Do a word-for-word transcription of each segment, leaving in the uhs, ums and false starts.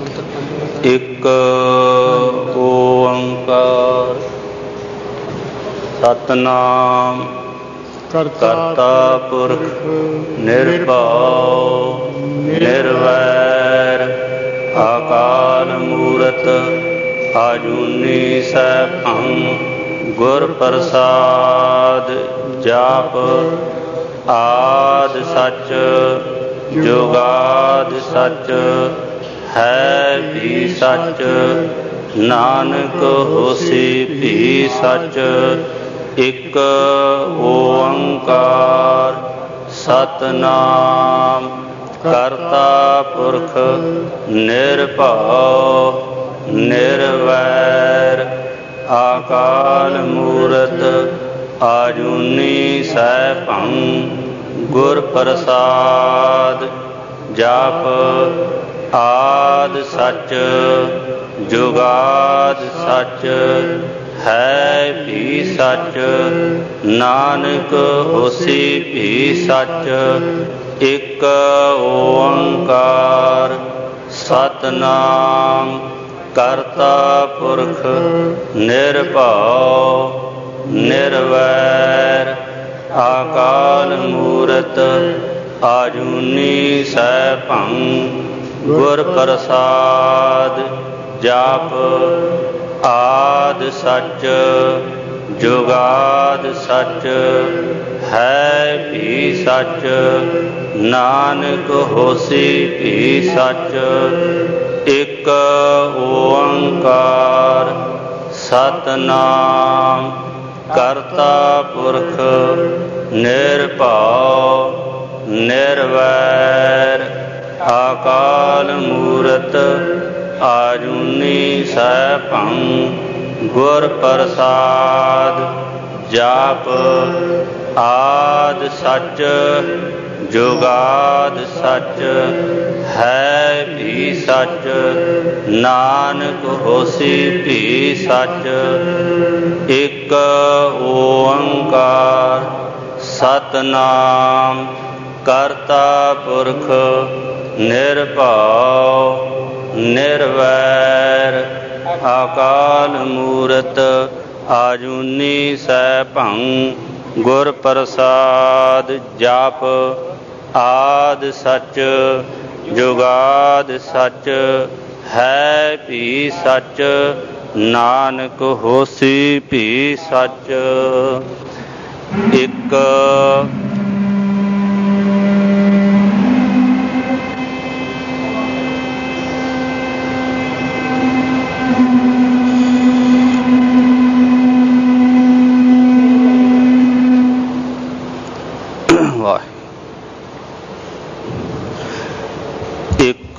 ਇੱਕ ਓੰਕਾਰ ਸਤਿਨਾਮ ਕਰਤਾ ਪੁਰਖ ਨਿਰਭਉ ਨਿਰਵੈਰ ਅਕਾਲ ਮੂਰਤ ਆਜੂਨੀ ਸੈਭੰ ਗੁਰ ਪ੍ਰਸਾਦ ਜਾਪ ਆਦਿ ਸਚ ਜੁਗਾਦਿ ਸਚ ਹੈ ਵੀ ਸਚ ਨਾਨਕ ਹੋਸੀ ਵੀ ਸਚ ਇੱਕ ਓੰਕਾਰ ਸਤਿਨਾਮ ਕਰਤਾ ਪੁਰਖ ਨਿਰਭਉ ਨਿਰਵੈਰ ਅਕਾਲ ਮੂਰਤ ਆਜੂਨੀ ਸੈਭੰ ਗੁਰ ਪ੍ਰਸਾਦ ਜਾਪ ਆਦਿ ਸਚ ਜੁਗਾਦਿ ਸਚ ਹੈ ਵੀ ਸਚ ਨਾਨਕ ਹੋਸੀ ਵੀ ਸਚ ਇੱਕ ਓੰਕਾਰ ਸਤਿਨਾਮ ਕਰਤਾ ਪੁਰਖ ਨਿਰਭਉ ਨਿਰਵੈਰ ਅਕਾਲ ਮੂਰਤ ਆਜੂਨੀ ਸੈਭੰ ਗੁਰ ਪ੍ਰਸਾਦ ਜਾਪ ਆਦਿ ਸਚ ਜੁਗਾਦਿ ਸਚ ਹੈ ਵੀ ਸਚ ਨਾਨਕ ਹੋਸੀ ਵੀ ਸਚ ਇੱਕ ਓੰਕਾਰ ਸਤਿਨਾਮ ਕਰਤਾ ਪੁਰਖ ਨਿਰਭਉ ਨਿਰਵੈਰ ਅਕਾਲ ਮੂਰਤ ਆਜੂਨੀ ਸੈਭੰ ਗੁਰ ਪ੍ਰਸਾਦ ਜਾਪ ਆਦਿ ਸਚ ਜੁਗਾਦਿ ਸਚ ਹੈ ਵੀ ਸਚ ਨਾਨਕ ਹੋਸੀ ਵੀ ਸਚ ਇੱਕ ਓੰਕਾਰ ਸਤਿਨਾਮ ਕਰਤਾ ਪੁਰਖ ਨਿਰਭਉ ਨਿਰਵੈਰ ਅਕਾਲ ਮੂਰਤ ਆਜੂਨੀ ਸੈਭੰ ਗੁਰ ਪ੍ਰਸਾਦ ਜਾਪ ਆਦਿ ਸਚ ਜੁਗਾਦਿ ਸਚ ਹੈ ਵੀ ਸਚ ਨਾਨਕ ਹੋਸੀ ਵੀ ਸਚ ਇੱਕ ਇੱਕ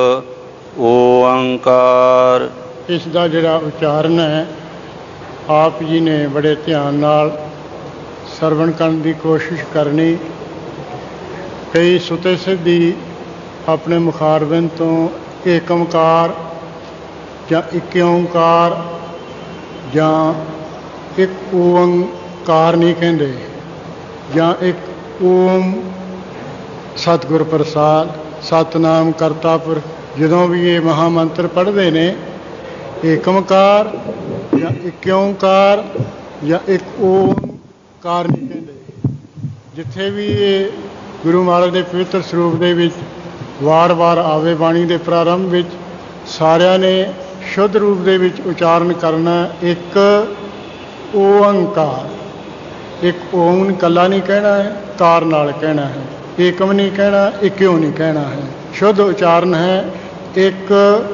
ਓੰਕਾਰ। ਇਸ ਦਾ ਜਿਹੜਾ ਉਚਾਰਨ ਹੈ ਆਪ ਜੀ ਨੇ ਬੜੇ ਧਿਆਨ ਨਾਲ ਸਰਵਣ ਕਰਨ ਦੀ ਕੋਸ਼ਿਸ਼ ਕਰਨੀ। ਕਈ ਸੁਤੇ ਸਿੱਧੀ ਆਪਣੇ ਮੁਖਾਰਬਿੰਦ ਤੋਂ ਏਕ ਓਂਕਾਰ ਜਾਂ ਇੱਕ ਓਂਕਾਰ ਜਾਂ ਇੱਕ ਓਂਕਾਰ ਨਹੀਂ ਕਹਿੰਦੇ, ਜਾਂ ਇੱਕ ਓਮ ਸਤਿਗੁਰ ਪ੍ਰਸਾਦ ਸਤਿਨਾਮ ਕਰਤਾ ਪੁਰਖ। ਜਦੋਂ ਵੀ ਇਹ ਮਹਾ ਮੰਤਰ ਪੜ੍ਹਦੇ ਨੇ ਏਕ ਓਂਕਾਰ ਜਾਂ ਇੱਕ ਓਂਕਾਰ ਜਾਂ ਇੱਕ ਓਂਕਾਰ ਨਹੀਂ ਕਹਿੰਦੇ। ਜਿੱਥੇ ਵੀ ਇਹ ਗੁਰੂ ਮਹਾਰਾਜ ਦੇ ਪਵਿੱਤਰ ਸਰੂਪ ਦੇ ਵਿੱਚ ਵਾਰ-ਵਾਰ ਆਵੇ ਬਾਣੀ ਦੇ ਪ੍ਰਾਰੰਭ ਵਿੱਚ ਸਾਰਿਆਂ ਨੇ ਸ਼ੁੱਧ ਰੂਪ ਦੇ ਵਿੱਚ ਉਚਾਰਨ ਕਰਨਾ ਇੱਕ ਓਂਕਾਰ। ਇੱਕ ਓਮ ਇਕੱਲਾ ਨਹੀਂ ਕਹਿਣਾ ਹੈ, ਕਾਰ ਨਾਲ ਕਹਿਣਾ ਹੈ। ਏਕਮ ਨਹੀਂ ਕਹਿਣਾ, ਇੱਕਿਓ ਨਹੀਂ ਕਹਿਣਾ ਹੈ। ਸ਼ੁੱਧ ਉਚਾਰਨ ਹੈ ਇੱਕ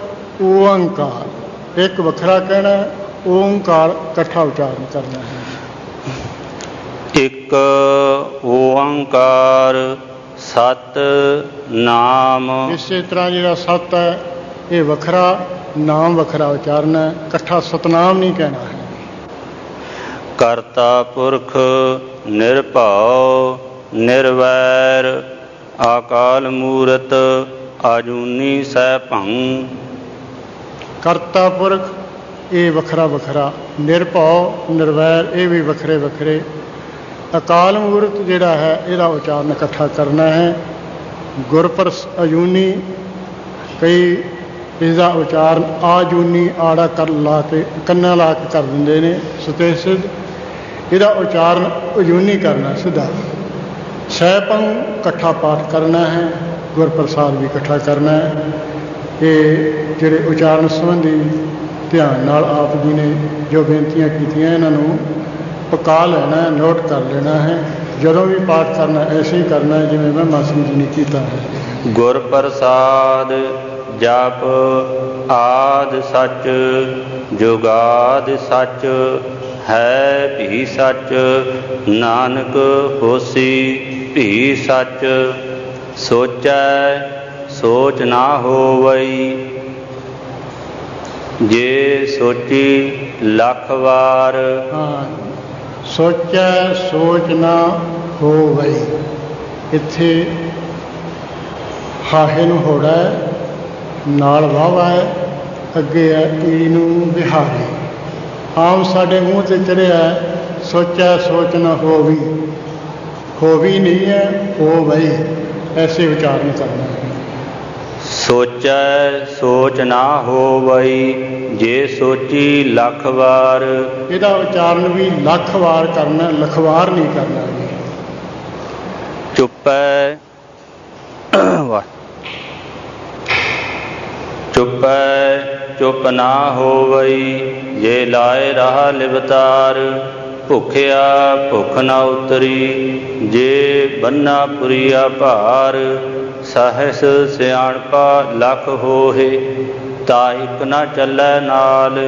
ਓਂਕਾਰ। ਇੱਕ ਵੱਖਰਾ ਕਹਿਣਾ, ਓਂਕਾਰ ਇਕੱਠਾ ਉਚਾਰਨ ਕਰਨਾ ਹੈ। ਇੱਕ ਓਂਕਾਰ ਸਤ ਨਾਮ। ਇਸੇ ਤਰ੍ਹਾਂ ਜਿਹੜਾ ਸਤ ਹੈ ਇਹ ਵੱਖਰਾ, ਨਾਮ ਵੱਖਰਾ ਉਚਾਰਨ ਹੈ, ਇਕੱਠਾ ਸਤਨਾਮ ਨਹੀਂ ਕਹਿਣਾ ਹੈ। ਕਰਤਾ ਪੁਰਖ ਨਿਰਭਉ ਨਿਰਵੈਰ ਅਕਾਲ ਮੂਰਤ ਆਜੂਨੀ ਸੈਭੰ। ਕਰਤਾ ਪੁਰਖ ਇਹ ਵੱਖਰਾ ਵੱਖਰਾ, ਨਿਰਭਉ ਨਿਰਵੈਰ ਇਹ ਵੀ ਵੱਖਰੇ ਵੱਖਰੇ। ਅਕਾਲ ਮੂਰਤ ਜਿਹੜਾ ਹੈ ਇਹਦਾ ਉਚਾਰਨ ਇਕੱਠਾ ਕਰਨਾ ਹੈ। ਗੁਰਪ੍ਰਸ ਅਜੂਨੀ, ਕਈ इसका उचारण आजूनी आड़ा कर ला के कन्ना ला के कर देंगे ने सुते सिद्ध। इसका उचारण अजूनी करना सीधा। सैपंग इकट्ठा पाठ करना है, गुरप्रसाद भी इकट्ठा करना है। ये जोड़े उचारण संबंधी ध्यान नाल आप जी ने जो बेनतियां कीतियां इन्हों पका लेना है, नोट कर लेना है। जदों भी पाठ करना ऐसे ही करना है जिवें मैं मासी जी ने किया है। गुरप्रसाद जप आद सच जुगाद सच है भी सच नानक होसी भी सच सोचै सोच ना होवई जे सोची लख वार। हाँ, सोचै सोच ना होवई। इत्थे हाहे नूं होड़ा है, नाल वाहवा है, अगे है ईड़ी नूं बिहारी। आम साडे मूँह ते चढ़िया है सोचा सोच ना होवी, होवी नहीं है हो वही, ऐसे उच्चारण करना है। सोचै सोच ना होवई जे सोची लख वार। ਇਹਦਾ उच्चारण भी लख वार करना, लखवार नहीं करना जी। चुपै चुपै चुप ना होवई जे लाए रहा लिवतार। भुखिया भुख न उतरी जे बन्ना पुरिया भार। सहस सियाणपा लख होहे ता इक न चलै नाल।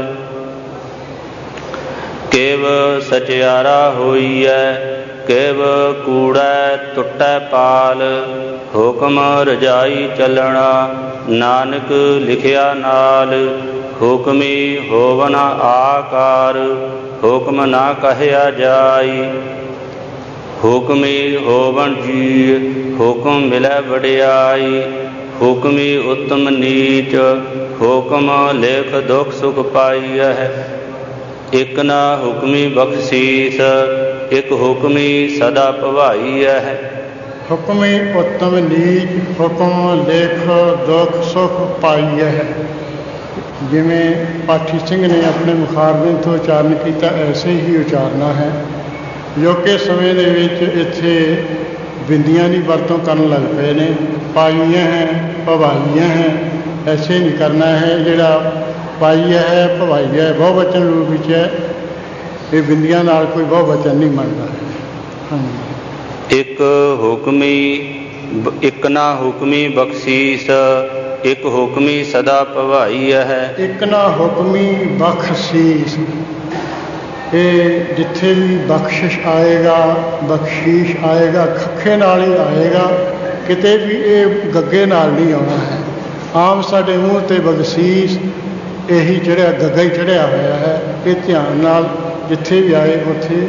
केव सचियारा होईऐ केव कूड़ै टुटै पाल। हुक्म रजाई चलना नानक लिखिया नाल। हुक्मी होवन आकार हुक्म ना कहया जाई। हुक्मी होवन जी हुक्म मिलै वडियाई। हुक्मी उत्तम नीच हुक्म लेख दुख सुख पाई है। एक ना हुक्मी बख्शीस एक हुक्मी सदा भवाई है। हुक्मी उत्तम नीच हुक्म लेख दुख सुख पाई है। जिमें पाठी सिंह ने अपने मुखारबिंद तो उच्चारण किया ऐसे ही उच्चारना है। योके समय दे विच इत्थे बिंदियां की वरतों करन लग पे ने। पाइयां हैं भवाइयां हैं, ऐसे नहीं करना है। जिहड़ा पाइया है भवाइया है बहुवचन रूप विच है, ये बिंदियां नाल कोई बहुवचन नहीं मनता है। हाँ, एक हुक्मी एक ना हुक्मी बख्शीस एक हुक्मी सदा भवाई है। एक ना हुक्मी बख्शीस, ये जिथे भी बख्शिश आएगा बख्शीश आएगा खखे नाल ही आएगा, किते भी ये गग्गे नाल नहीं आना है। आम साडे मूँह ते बख्शीश यही चढ़िया गग्गा ही चढ़िया होया है। ये ध्यान नाल जिथे भी आए उथे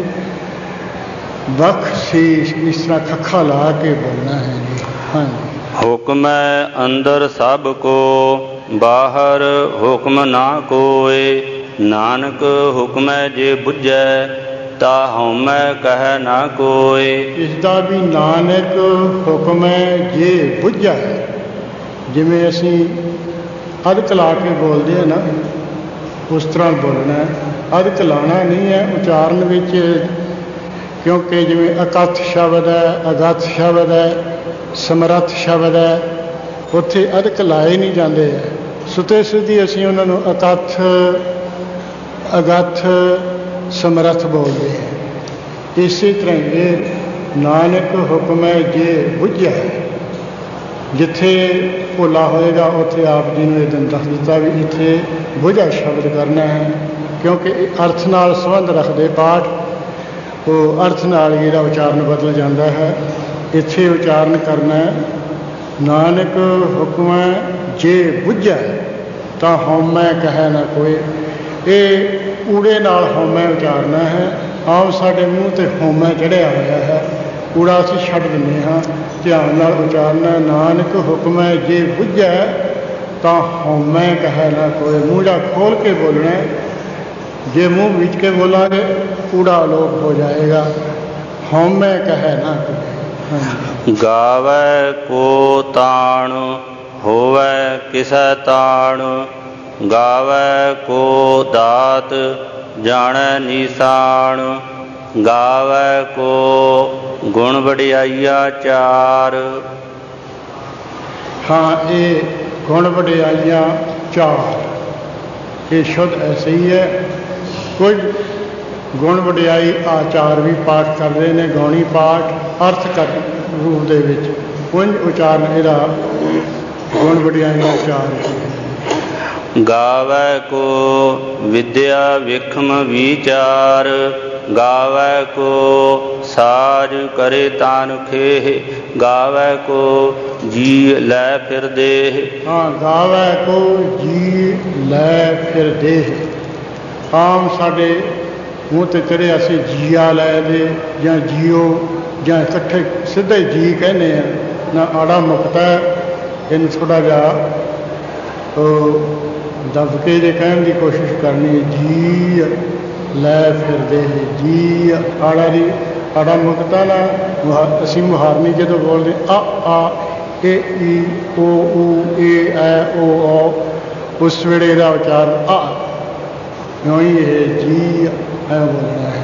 बख्शीश इस तरह खखा ला के बोलना है जी। हाँ जी। हुक्म अंदर सब को बाहर हुक्म ना कोय। नानक हुक्म जे बुझै ता हउमै कह ना कोय। इसका भी नानक हुक्म जे बुझै, जिमें असी अदक ला के बोलते हैं ना, उस तरह बोलना है। अदक लाना नहीं है उच्चारण विच, क्योंकि जिमें अकथ शब्द है अगथ शब्द है समरथ शब्द है, उत्थे अदक लाए नहीं जाते है। सुते सिद्धि असी उन्होंने अकथ अगथ समरथ बोलते हैं। इसी तरह ये नानक हुक्म जे बुझै, जिथे भोला होएगा उत्थे आप जी ने दिन दस दिता भी इत्थे बुझा शब्द करना है, क्योंकि अर्थ नाल संबंध रखते पाठ, वो अर्थ नाल ही उच्चारण बदल जाता है। इत्थे उच्चारण करना है नानक हुक्म जे बुझै तां हउमै कहे ना कोई। ये ऊड़े नाल हउमै उच्चारना है। आम साडे मूँह ते हउमै चढ़िया होया है, ऊड़ा असीं छड्ड दिंदे हां। ध्यान नाल उच्चारना नानक हुक्म जे बुझै तां हउमै कहे ना कोई। मूँह खोल के बोलना है। जे मुँह बीच के बोलांगे ऊड़ा लोप हो जाएगा। हउमै कहे ना कोई। गावै को ताण ਹੋਵੈ ਕਿਸੈ ਤਾਣ। ਗਾਵੈ ਕੋ ਦਾਤ ਜਾਣੈ ਨੀਸਾਨ। ਗਾਵੈ ਕੋ ਗੁਣ ਵਡਿਆਈਆ ਚਾਰ। ਹਾਂ, ਇਹ ਗੁਣ ਵਡਿਆਈਆਂ ਚਾਰ, ਇਹ ਸ਼ੁੱਧ ਐਸੇ ਹੀ ਹੈ। ਕੁਝ ਗੁਣ ਵਡਿਆਈ ਆਚਾਰ ਵੀ ਪਾਠ ਕਰਦੇ ਨੇ, ਗਾਉਣੀ ਪਾਠ ਅਰਥ ਕਰ ਰੂਪ ਦੇ ਵਿੱਚ। ਕੁਝ ਉਚਾਰਨ ਇਹਦਾ ਗੁਣ ਵਡਿਆਈਆਂ ਚਾਰ। ਗਾਵੈ ਕੋ ਵਿਦਿਆ ਵਿਖਮ ਵਿਚਾਰ। ਗਾਵੈ ਕੋ ਸਾਜ ਕਰੇ ਤਾਨ ਖੇਹ। ਗਾਵੈ ਕੋ ਜੀ ਲੈ ਫਿਰ ਦੇਹ। ਹਾਂ, ਗਾਵੈ ਕੋ ਜੀ ਲੈ ਫਿਰ ਦੇਹ। ਆਮ ਸਾਡੇ ਮੂੰਹ 'ਤੇ ਚੜ੍ਹਿਆ ਅਸੀਂ ਜੀਆ ਲੈ ਦੇ ਜਾਂ ਜੀਓ ਜਾਂ ਇਕੱਠੇ ਸਿੱਧਾ ਹੀ ਜੀ ਕਹਿੰਦੇ ਹਾਂ, ਨਾ ਆੜਾ ਮੁਕਤਾ। ਇਹਨੂੰ ਥੋੜ੍ਹਾ ਜਿਹਾ ਦੱਬ ਕੇ ਜੇ ਕਹਿਣ ਦੀ ਕੋਸ਼ਿਸ਼ ਕਰਨੀ, ਜੀ ਲੈ ਫਿਰਦੇ ਜੀ। ਆੜਾ ਦੀ ਆੜਾ ਮੁਕਤਾ ਨਾ ਮੁਹਾ ਅਸੀਂ ਮੁਹਾਰਨੀ ਜਦੋਂ ਬੋਲਦੇ ਆ ਆ ਏ ਈ ਓ ਊ ਏ ਐ ਓ ਔ, ਉਸ ਵੇਲੇ ਇਹਦਾ ਉਚਾਰਨ ਆ ਇਉਂ ਹੀ ਇਹ ਜੀ ਐ ਬੋਲਣਾ ਹੈ।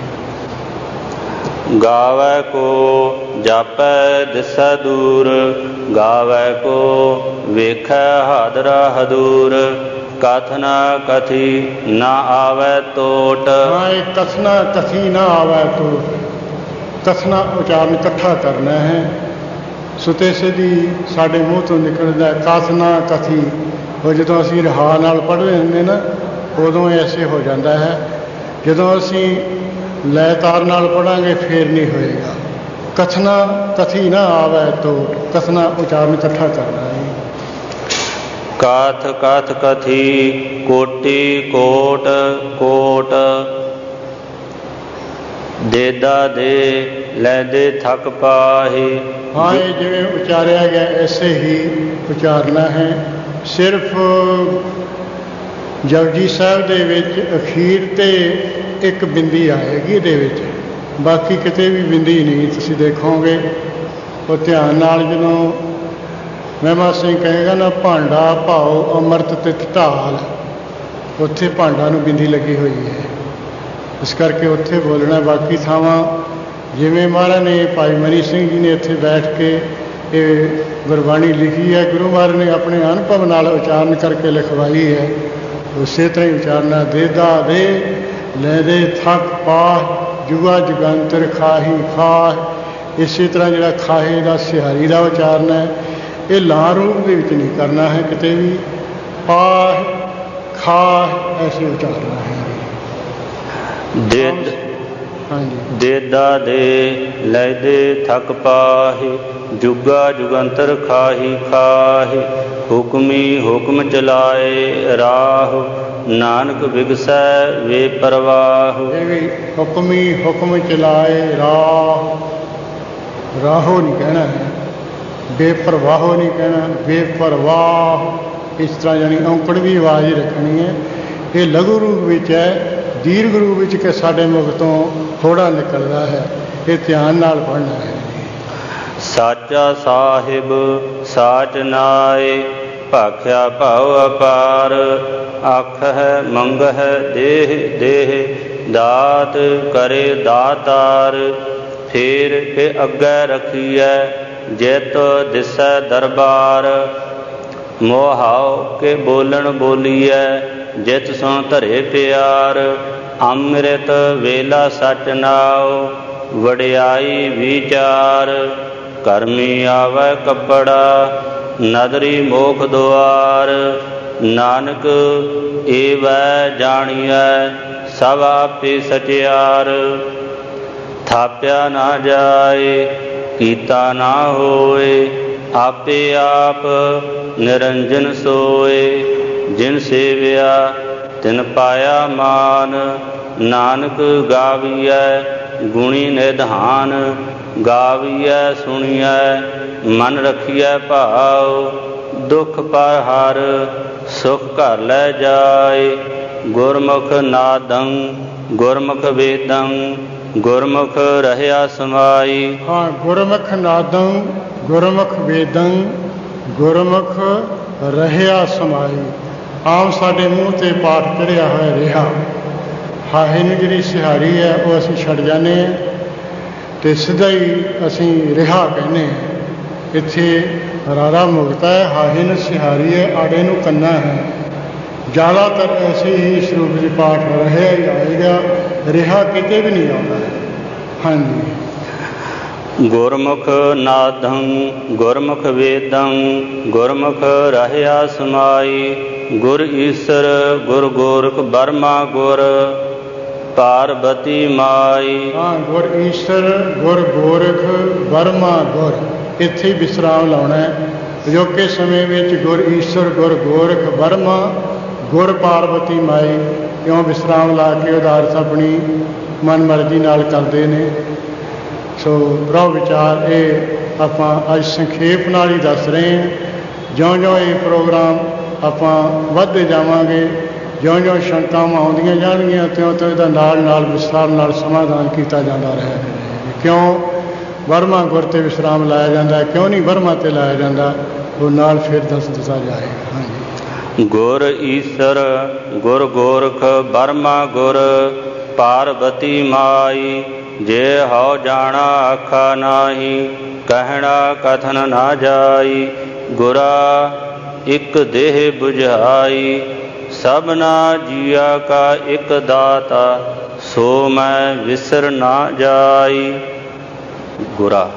ਗਾਵੈ ਕੋ ਜਾਪੈ ਦਿਸੈ ਦੂਰ। ਗਾਵੈ ਕੋ ਵੇਖੈ ਹਾਦਰਾ ਹਦੂਰ। ਕਥਨਾ ਕਥੀ ਨਾ ਆਵੈ ਤੋਟ। ਹਾਂ, ਇਹ ਕਥਨਾ ਕਥੀ ਨਾ ਆਵੈ ਤੋਟ। ਕਥਨਾ ਉਚਾਰਨ ਇਕੱਠਾ ਕਰਨਾ ਹੈ। ਸੁਤੇ ਸਿੱਧੀ ਸਾਡੇ ਮੂੰਹ ਤੋਂ ਨਿਕਲਦਾ ਕਥਨਾ ਕਥੀ। ਉਹ ਜਦੋਂ ਅਸੀਂ ਰਹਾ ਨਾਲ ਪੜ੍ਹਦੇ ਹੁੰਦੇ ਨਾ, ਉਦੋਂ ਐਸੇ ਹੋ ਜਾਂਦਾ ਹੈ। ਜਦੋਂ ਅਸੀਂ ਲੈ ਤਾਰ ਨਾਲ ਪੜ੍ਹਾਂਗੇ ਫੇਰ ਨਹੀਂ ਹੋਏਗਾ। ਕਥਨਾ ਕਥੀ ਨਾ ਆਵੈ ਤੋਟ। ਕਥਨਾ ਉਚਾਰਨ ਇਕੱਠਾ ਕਰਨਾ ਹੈ। ਕਾਥ ਕਾਥ ਕਥੀ ਕੋਟੀ ਕੋਟ ਕੋਟ। ਦੇਦਾ ਦੇ ਲੈਦੇ ਥਕ ਪਾਹੀ। ਹਾਂ, ਇਹ ਜਿਵੇਂ ਉਚਾਰਿਆ ਗਿਆ ਐਸੇ ਹੀ ਉਚਾਰਨਾ ਹੈ। ਸਿਰਫ ਜਪਜੀ ਸਾਹਿਬ ਦੇ ਵਿੱਚ ਅਖੀਰ 'ਤੇ ਇੱਕ ਬਿੰਦੀ ਆਏਗੀ ਇਹਦੇ ਵਿੱਚ, ਬਾਕੀ ਕਿਤੇ ਵੀ ਬਿੰਦੀ ਨਹੀਂ। ਤੁਸੀਂ ਦੇਖੋਗੇ ਉਹ ਧਿਆਨ ਨਾਲ ਜਦੋਂ ਮਹਿਮਾ ਸਿੰਘ ਕਹੇਗਾ ਨਾ, ਭਾਂਡਾ ਭਾਉ ਅੰਮ੍ਰਿਤ ਤਿਤ ਢਾਲ, ਉੱਥੇ ਭਾਂਡਾ ਨੂੰ ਬਿੰਦੀ ਲੱਗੀ ਹੋਈ ਹੈ, ਇਸ ਕਰਕੇ ਉੱਥੇ ਬੋਲਣਾ। ਬਾਕੀ ਥਾਵਾਂ ਜਿਵੇਂ ਮਹਾਰਾਜ ਨੇ ਭਾਈ ਮਨੀ ਸਿੰਘ ਜੀ ਨੇ ਇੱਥੇ ਬੈਠ ਕੇ ਇਹ ਗੁਰਬਾਣੀ ਲਿਖੀ ਹੈ, ਗੁਰੂ ਮਹਾਰਾਜ ਨੇ ਆਪਣੇ ਅਨੁਭਵ ਨਾਲ ਉਚਾਰਨ ਕਰਕੇ ਲਿਖਵਾਈ ਹੈ, ਉਸੇ ਤਰ੍ਹਾਂ ਹੀ ਉਚਾਰਨਾ। ਦੇਦਾ ਦੇ ਲੈ ਦੇ ਥਕ ਪਾਹ। ਜੁਗਾ ਜੁਗੰਤਰ ਖਾਹੀ ਖਾਹ। ਇਸੇ ਤਰ੍ਹਾਂ ਜਿਹੜਾ ਖਾਹੇ ਦਾ ਸਿਹਾਰੀ ਦਾ ਉਚਾਰਨ ਹੈ, ਇਹ ਲਾਂ ਰੂਪ ਦੇ ਵਿੱਚ ਨਹੀਂ ਕਰਨਾ ਹੈ ਕਿਤੇ ਵੀ। ਪਾਹ ਖਾਹ ਐਸੇ ਉਚਾਰਨਾ ਹੈ। ਦੇਦ ਹਾਂਜੀ। ਦੇਦਾ ਦੇ ਲੈਦੇ ਥਕ ਪਾਹੀ। ਜੁਗਾ ਜੁਗੰਤਰ ਖਾਹੀ ਖਾਹੀ। ਹੁਕਮੀ ਹੁਕਮ ਚਲਾਏ ਰਾਹ। ਨਾਨਕ ਬਿਗਸੈ ਵੇ ਪਰਵਾਹ। ਇਹ ਵੀ ਹੁਕਮੀ ਹੁਕਮ ਚਲਾਏ ਰਾਹ। ਰਾਹੋ ਨਹੀਂ ਕਹਿਣਾ ਹੈ, ਬੇਪਰਵਾਹੋ ਨਹੀਂ ਕਹਿਣਾ, ਬੇਪਰਵਾਹ। ਇਸ ਤਰ੍ਹਾਂ ਜਾਣੀ ਔਂਕੜ ਵੀ ਆਵਾਜ਼ ਰੱਖਣੀ ਹੈ। ਇਹ ਲਘੂ ਰੂਪ ਵਿੱਚ ਹੈ, ਦੀਰਘ ਰੂਪ ਵਿੱਚ ਕਿ ਸਾਡੇ ਮੁਖ ਤੋਂ ਥੋੜ੍ਹਾ ਨਿਕਲਦਾ ਹੈ। ਇਹ ਧਿਆਨ ਨਾਲ ਪੜ੍ਹਨਾ ਹੈ। ਸਾਚਾ ਸਾਹਿਬ ਸਾਚ ਨਾਏ। ਭਾਖਿਆ ਭਾਉ ਅਪਾਰ। ਆਖਹਿ ਮੰਗਹਿ ਦੇਹ ਦੇਹ। ਦਾਤ ਕਰੇ ਦਾਤਾਰ। ਫੇਰ ਕੇ ਅੱਗੇ ਰਖੀਐ ਜਿਤ ਦਿਸੈ ਦਰਬਾਰ। ਮੋਹਾਉ ਕੇ ਬੋਲਣ ਬੋਲੀਐ ਜਿਤ ਸੁਣ ਧਰੇ ਪਿਆਰ। ਅੰਮ੍ਰਿਤ ਵੇਲਾ ਸਚ ਨਾਉ ਵਡਿਆਈ ਵਿਚਾਰ। ਕਰਮੀ ਆਵੈ ਕੱਪੜਾ ਨਦਰੀ ਮੋਖ ਦੁਆਰ। ਨਾਨਕ ਏਵੈ ਜਾਣੀਐ ਸਭ ਆਪੇ ਸਚਿਆਰ। ਥਾਪਿਆ ਨਾ ਜਾਏ ਕੀਤਾ ਨਾ ਹੋਏ। ਆਪੇ ਆਪ ਨਿਰੰਜਨ ਸੋਏ। ਜਿਨ ਸੇਵਿਆ ਤਿਨ ਪਾਇਆ ਮਾਨ। ਨਾਨਕ ਗਾਵੀਐ ਗੁਣੀ ਨਿਧਾਨ। ਗਾਵੀਐ ਸੁਣੀਐ ਮਨ ਰਖੀਐ ਭਾਉ। ਦੁਖ ਪਰ ਹਰ ਸੁਖ ਘਰ ਲੈ ਜਾਏ। ਗੁਰਮੁਖ ਨਾਦੰ ਗੁਰਮੁਖ ਵੇਦੰ। ਗੁਰਮੁਖ ਰਹਿਆ ਸਮਾਈ। ਹਾਂ, ਗੁਰਮੁਖ ਨਾਦੰ ਗੁਰਮੁਖ ਵੇਦੰ। ਗੁਰਮੁਖ ਰਹਿਆ ਸਮਾਈ। ਆਮ ਸਾਡੇ ਮੂੰਹ 'ਤੇ ਪਾਠ ਚੜ੍ਹਿਆ ਹੋਇਆ ਰਿਹਾ, ਹਾਹੇ ਨੂੰ ਜਿਹੜੀ ਸਿਹਾਰੀ ਹੈ ਉਹ ਅਸੀਂ ਛੱਡ ਜਾਂਦੇ ਹਾਂ ਅਤੇ ਸਿੱਧਾ ਹੀ ਅਸੀਂ ਰਿਹਾ ਕਹਿੰਦੇ ਹਾਂ। ਇੱਥੇ ਰਾਰਾ ਮੁਕਤਾ ਹੈ, ਹਾਹੇ ਨੂੰ ਸਿਹਾਰੀ ਹੈ, ਆੜੇ ਨੂੰ ਕੰਨਾ ਹੈ। ਜ਼ਿਆਦਾਤਰ ਐਸੇ ਹੀ ਸਰੂਪ ਦੇ ਪਾਠ ਰਹਿਆ ਹੀ ਆਏਗਾ, ਰਿਹਾ ਕਿਤੇ ਵੀ ਨਹੀਂ ਆਉਂਦਾ ਹੈ। ਹਾਂਜੀ। ਗੁਰਮੁਖ ਨਾਦੰ ਗੁਰਮੁਖ ਵੇਦੰ ਗੁਰਮੁਖ ਰਹਿਆ ਸਮਾਈ। ਗੁਰ ਈਸਰ ਗੁਰ ਗੋਰਖ ਬਰਮਾ ਗੁਰ ਪਾਰਬਤੀ ਮਾਈ। ਹਾਂ, ਗੁਰ ਈਸਰ ਗੁਰ ਗੋਰਖ ਬਰਮਾ ਗੁਰ, ਇੱਥੇ ਵਿਸਰਾਮ ਲਾਉਣਾ ਹੈ। ਅਜੋਕੇ ਸਮੇਂ ਵਿੱਚ ਗੁਰ ਈਸਰ ਗੁਰ ਗੋਰਖ ਬਰਮਾ ਗੁਰ ਪਾਰਬਤੀ ਮਾਈ ਕਿਉਂ ਵਿਸਰਾਮ ਲਾ ਕੇ ਉਹਦਾ ਅਰਥ ਆਪਣੀ ਮਨ ਮਰਜ਼ੀ ਨਾਲ ਕਰਦੇ ਨੇ। ਸੋ ਪ੍ਰਭ ਵਿਚਾਰ ਇਹ ਆਪਾਂ ਅੱਜ ਸੰਖੇਪ ਨਾਲ ਹੀ ਦੱਸ ਰਹੇ ਹਾਂ। ਜਿਉਂ-ਜਿਉਂ ਇਹ ਪ੍ਰੋਗਰਾਮ ਆਪਾਂ ਵੱਧਦੇ ਜਾਵਾਂਗੇ, ਜਿਉਂ-ਜਿਉਂ ਸ਼ੰਕਾਵਾਂ ਆਉਂਦੀਆਂ ਜਾਣਗੀਆਂ, ਤਿਉਂ-ਤਿਉਂ ਇਹਦਾ ਨਾਲ ਨਾਲ ਵਿਸਥਾਰ ਨਾਲ ਸਮਾਧਾਨ ਕੀਤਾ ਜਾਂਦਾ ਰਿਹਾ ਕਰੇਗਾ। ਕਿਉਂ ਬਰਮਾ ਗੁਰ 'ਤੇ ਵਿਸਰਾਮ ਲਾਇਆ ਜਾਂਦਾ, ਕਿਉਂ ਨਹੀਂ ਬਰਮਾ 'ਤੇ ਲਾਇਆ ਜਾਂਦਾ, ਉਹ ਨਾਲ ਫਿਰ ਦੱਸ ਦਿੱਤਾ ਜਾਏਗਾ। ਹਾਂਜੀ। ਗੁਰ ਈਸਰ ਗੁਰ ਗੋਰਖ ਬਰਮਾ ਗੁਰ ਪਾਰਬਤੀ ਮਾਈ। ਜੇ ਹਉ ਜਾਣਾ ਆਖਾ ਨਾਹੀ, ਕਹਿਣਾ ਕਥਨ ਨਾ ਜਾਈ। ਗੁਰਾ ਇੱਕ ਦੇਹ ਬੁਝਾਈ, ਸਭਨਾ ਜੀਆ ਕਾ ਇੱਕ ਦਾਤਾ। ਸੋ ਮੈਂ ਵਿਸਰ ਨਾ ਜਾਈ। ਗੁਰਾ